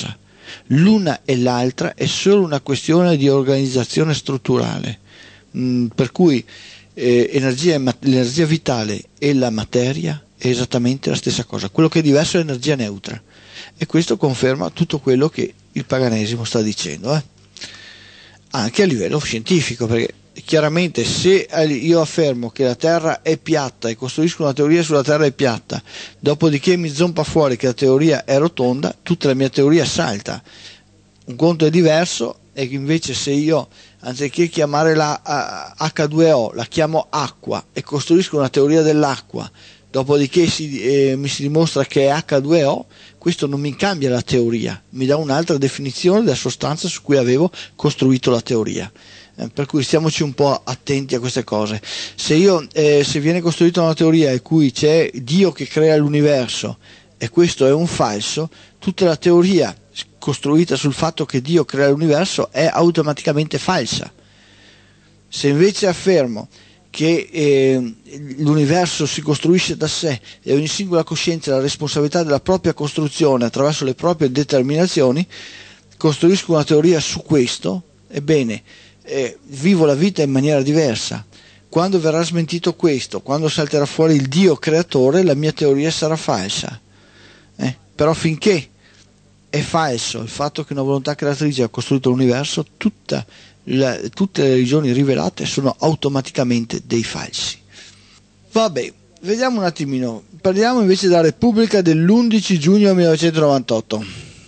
L'una e l'altra è solo una questione di organizzazione strutturale, per cui l'energia vitale e la materia è esattamente la stessa cosa. Quello che è diverso è l'energia neutra, e questo conferma tutto quello che il paganesimo sta dicendo, anche a livello scientifico, perché chiaramente se io affermo che la Terra è piatta e costruisco una teoria sulla Terra è piatta, dopodiché mi zompa fuori che la teoria è rotonda, tutta la mia teoria salta. Un conto è diverso, e invece se io, anziché chiamare la H2O, la chiamo acqua e costruisco una teoria dell'acqua, dopodiché mi si dimostra che è H2O, questo non mi cambia la teoria, mi dà un'altra definizione della sostanza su cui avevo costruito la teoria. Per cui stiamoci un po' attenti a queste cose. Se viene costruita una teoria in cui c'è Dio che crea l'universo e questo è un falso, tutta la teoria costruita sul fatto che Dio crea l'universo è automaticamente falsa. Se invece affermo che l'universo si costruisce da sé e ogni singola coscienza ha la responsabilità della propria costruzione attraverso le proprie determinazioni, costruisco una teoria su questo, ebbene, vivo la vita in maniera diversa. Quando verrà smentito questo, quando salterà fuori il Dio creatore, la mia teoria sarà falsa. Però finché è falso il fatto che una volontà creatrice ha costruito l'universo, tutte le religioni rivelate sono automaticamente dei falsi. Vabbè, vediamo un attimino. Parliamo invece della Repubblica dell'11 giugno 1998.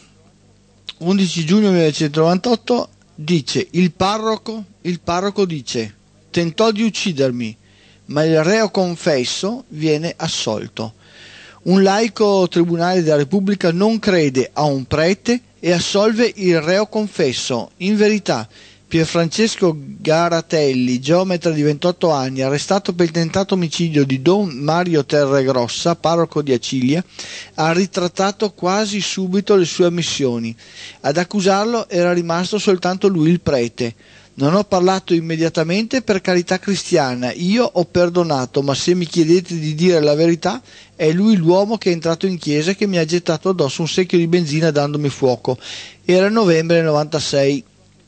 11 giugno 1998 dice il parroco dice: tentò di uccidermi, ma il reo confesso viene assolto. Un laico tribunale della Repubblica non crede a un prete e assolve il reo confesso. In verità, Pierfrancesco Garatelli, geometra di 28 anni, arrestato per il tentato omicidio di Don Mario Terregrossa, parroco di Acilia, ha ritrattato quasi subito le sue ammissioni. Ad accusarlo era rimasto soltanto lui, il prete. Non ho parlato immediatamente per carità cristiana, io ho perdonato, ma se mi chiedete di dire la verità, è lui l'uomo che è entrato in chiesa e che mi ha gettato addosso un secchio di benzina dandomi fuoco. Era novembre 96.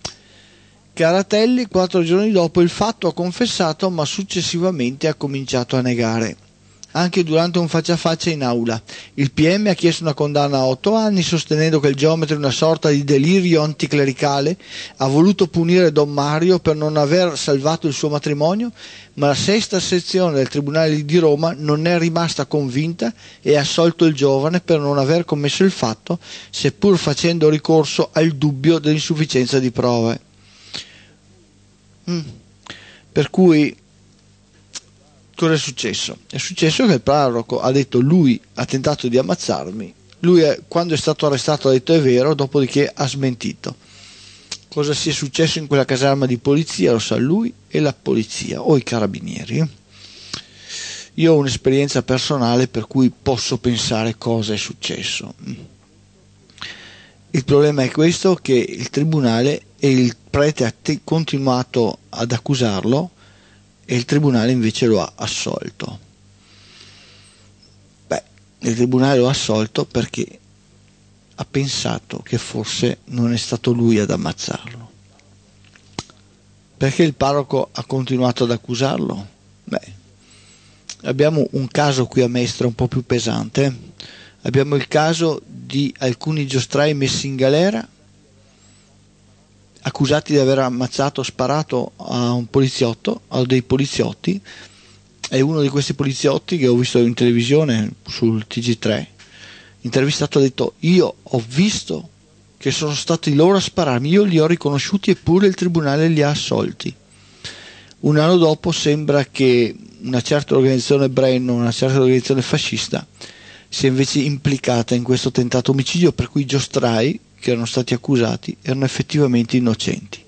Caratelli 4 giorni dopo il fatto ha confessato, ma successivamente ha cominciato a negare. Anche durante un faccia a faccia in aula, il PM ha chiesto una condanna a 8 anni, sostenendo che il geometra, in una sorta di delirio anticlericale, ha voluto punire Don Mario per non aver salvato il suo matrimonio, ma la 6ª sezione del Tribunale di Roma non è rimasta convinta e ha assolto il giovane per non aver commesso il fatto, seppur facendo ricorso al dubbio dell'insufficienza di prove. Per cui cosa è successo? È successo che il parroco ha detto: lui ha tentato di ammazzarmi, quando è stato arrestato ha detto è vero, dopodiché ha smentito. Cosa sia successo in quella caserma di polizia lo sa lui e la polizia o i carabinieri. Io ho un'esperienza personale per cui posso pensare cosa è successo. Il problema è questo, che il tribunale e il prete ha continuato ad accusarlo e il tribunale invece lo ha assolto. Il tribunale lo ha assolto perché ha pensato che forse non è stato lui ad ammazzarlo. Perché il parroco ha continuato ad accusarlo? Abbiamo un caso qui a Mestre un po' più pesante. Abbiamo il caso di alcuni giostrai messi in galera, accusati di aver ammazzato, sparato a un poliziotto, a dei poliziotti, e uno di questi poliziotti, che ho visto in televisione sul TG3, intervistato, ha detto: io ho visto che sono stati loro a spararmi, io li ho riconosciuti eppure il tribunale li ha assolti. Un anno dopo sembra che una certa organizzazione Brenno, una certa organizzazione fascista, sia invece implicata in questo tentato omicidio, per cui i giostrai che erano stati accusati erano effettivamente innocenti.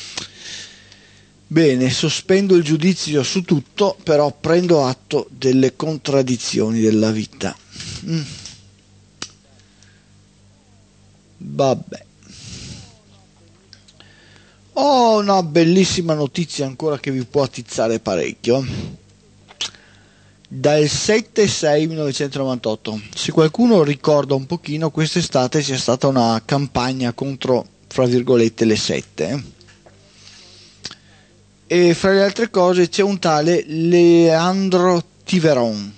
Bene, sospendo il giudizio su tutto, però prendo atto delle contraddizioni della vita. Vabbè. Ho una bellissima notizia ancora che vi può attizzare parecchio. dal 7/6/1998. Se qualcuno ricorda un pochino, quest'estate c'è stata una campagna contro, fra virgolette, le sette, e fra le altre cose c'è un tale Leandro Tiveron,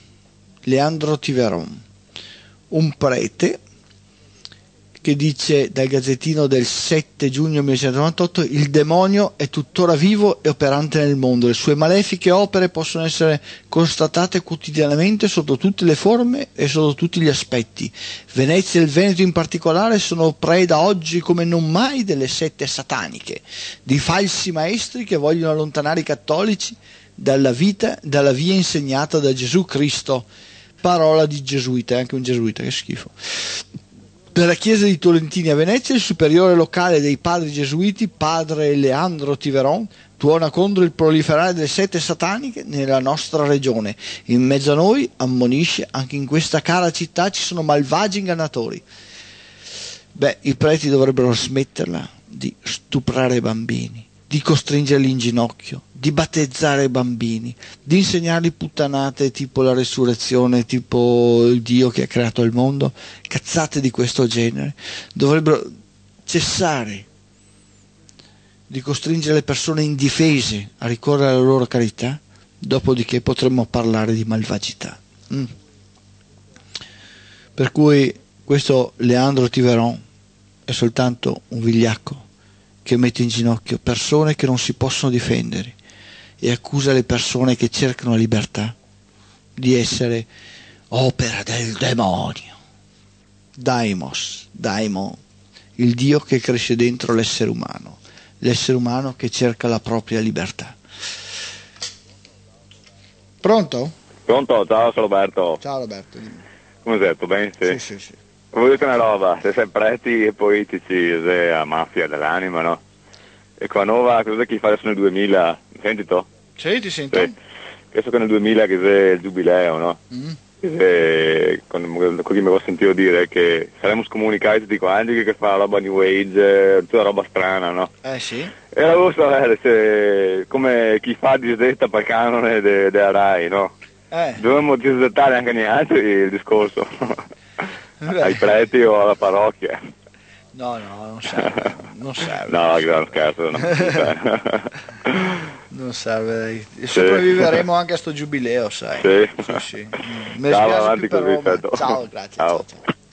un prete che dice dal Gazzettino del 7 giugno 1998: il demonio è tuttora vivo e operante nel mondo, le sue malefiche opere possono essere constatate quotidianamente sotto tutte le forme e sotto tutti gli aspetti. Venezia e il Veneto in particolare sono preda oggi come non mai delle sette sataniche, di falsi maestri che vogliono allontanare i cattolici dalla via insegnata da Gesù Cristo. Parola di gesuita, è anche un gesuita, che schifo. Per la chiesa di Tolentini a Venezia, il superiore locale dei padri gesuiti, padre Leandro Tiveron, tuona contro il proliferare delle sette sataniche nella nostra regione. In mezzo a noi ammonisce: anche in questa cara città ci sono malvagi ingannatori. I preti dovrebbero smetterla di stuprare i bambini, di costringerli in ginocchio, di battezzare i bambini, di insegnargli puttanate tipo la resurrezione, tipo il Dio che ha creato il mondo, cazzate di questo genere. Dovrebbero cessare di costringere le persone indifese a ricorrere alla loro carità, dopodiché potremmo parlare di malvagità. Per cui questo Leandro Tiveron è soltanto un vigliacco che mette in ginocchio persone che non si possono difendere e accusa le persone che cercano la libertà di essere opera del demonio. Daimon, il Dio che cresce dentro l'essere umano che cerca la propria libertà. Pronto? Pronto, ciao, sono Roberto. Ciao Roberto. Come sei? Tutto bene? Sì. Voglio dire una roba, se sei preti e politici, sei a mafia dell'anima, no? E qua nuova, cosa che fa adesso nel 2000, sentito? Sì, ti sento. Sì. Penso che nel 2000 che c'è il giubileo, no? Con chi mi ho sentito dire che saremmo scomunicati tutti quanti che fa roba new age, tutta roba strana, no? Sì. E la vostra come chi fa disdetta per canone della RAI, no? Dovremmo disdettare anche negli altri il discorso ai preti o alla parrocchia. No, non serve. No, gran scherzo, no. Non serve, sopravviveremo anche a sto giubileo, sai. Sì. Mi ciao, avanti più così, per Roma. Ciao, grazie. Ciao.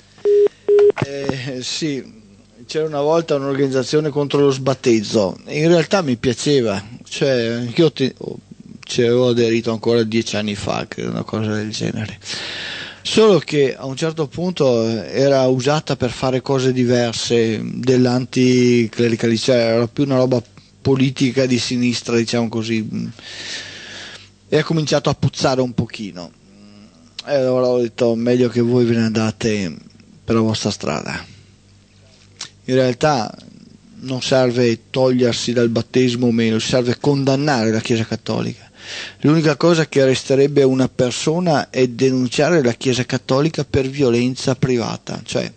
Sì, c'era una volta un'organizzazione contro lo sbattezzo, in realtà mi piaceva, cioè anch'io ci avevo aderito ancora 10 anni fa, credo, una cosa del genere. Solo che a un certo punto era usata per fare cose diverse dell'anticlericalismo, cioè era più una roba politica di sinistra, diciamo così, e ha cominciato a puzzare un pochino, e allora ho detto meglio che voi ve ne andate per la vostra strada. In realtà non serve togliersi dal battesimo o meno, serve condannare la Chiesa Cattolica. L'unica cosa che resterebbe a una persona è denunciare la Chiesa Cattolica per violenza privata, cioè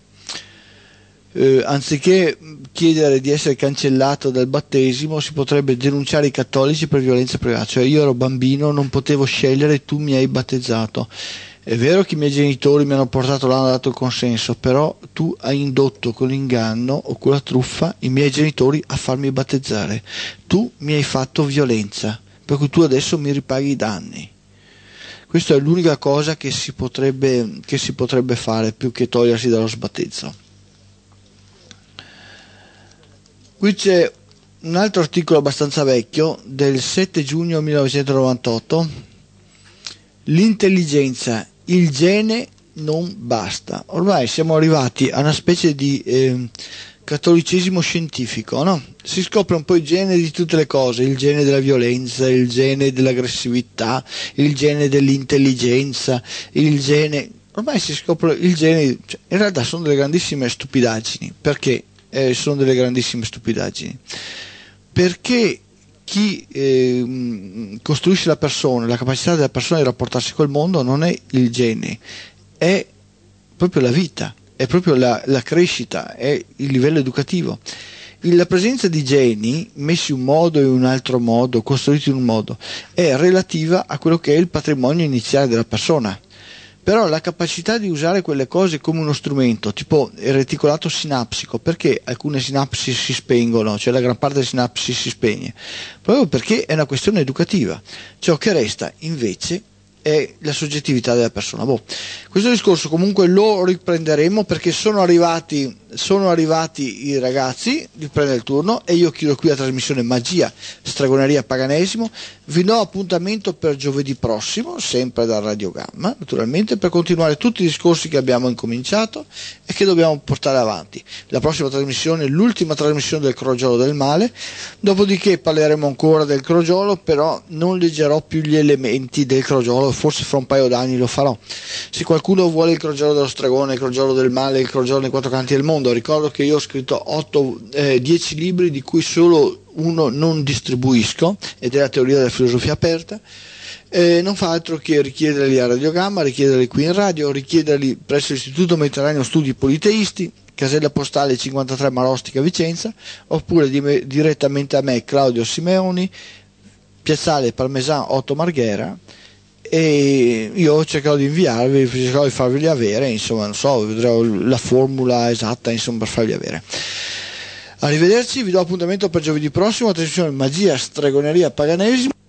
anziché chiedere di essere cancellato dal battesimo si potrebbe denunciare i cattolici per violenza privata, cioè io ero bambino, non potevo scegliere, tu mi hai battezzato, è vero che i miei genitori mi hanno portato là, hanno dato il consenso, però tu hai indotto con l'inganno o con la truffa i miei genitori a farmi battezzare, tu mi hai fatto violenza, per cui tu adesso mi ripaghi i danni. Questa è l'unica cosa che si potrebbe fare più che togliersi dallo sbattezzo. Qui c'è un altro articolo abbastanza vecchio del 7 giugno 1998, l'intelligenza, il gene non basta. Ormai siamo arrivati a una specie di cattolicesimo scientifico, no? Si scopre un po' il gene di tutte le cose, il gene della violenza, il gene dell'aggressività, il gene dell'intelligenza, il gene... Ormai si scopre il gene, cioè, in realtà sono delle grandissime stupidaggini. Perché sono delle grandissime stupidaggini? Perché chi costruisce la persona, la capacità della persona di rapportarsi col mondo non è il gene, è proprio la vita, è proprio la crescita, è il livello educativo. La presenza di geni messi in un modo e in un altro modo, costruiti in un modo, è relativa a quello che è il patrimonio iniziale della persona. Però la capacità di usare quelle cose come uno strumento, tipo il reticolato sinapsico, perché alcune sinapsi si spengono, cioè la gran parte delle sinapsi si spegne? Proprio perché è una questione educativa. Ciò che resta invece è la soggettività della persona. Questo discorso comunque lo riprenderemo, perché sono arrivati i ragazzi di prendere il turno, e io chiudo qui la trasmissione Magia, Stregoneria, Paganesimo. Vi do appuntamento per giovedì prossimo, sempre da Radio Gamma, naturalmente, per continuare tutti i discorsi che abbiamo incominciato e che dobbiamo portare avanti. La prossima trasmissione, l'ultima trasmissione del Crogiolo del Male, dopodiché parleremo ancora del Crogiolo, però non leggerò più gli elementi del Crogiolo, forse fra un paio d'anni lo farò. Se qualcuno vuole il Crogiolo dello Stregone, il Crogiolo del Male, il Crogiolo nei quattro canti del mondo, ricordo che io ho scritto 10 libri, di cui solo uno non distribuisco, ed è la teoria della filosofia aperta. Non fa altro che richiederli a Radio Gamma, richiederli qui in radio, richiederli presso l'Istituto Mediterraneo Studi Politeisti, casella postale 53 Marostica, Vicenza, oppure direttamente a me, Claudio Simeoni, piazzale Parmesan 8 Marghera, e io cercherò di inviarvi, cercherò di farveli avere, insomma, non so, vedrò la formula esatta, insomma, per farvi avere. Arrivederci, vi do appuntamento per giovedì prossimo, attenzione, Magia, Stregoneria, Paganesimo.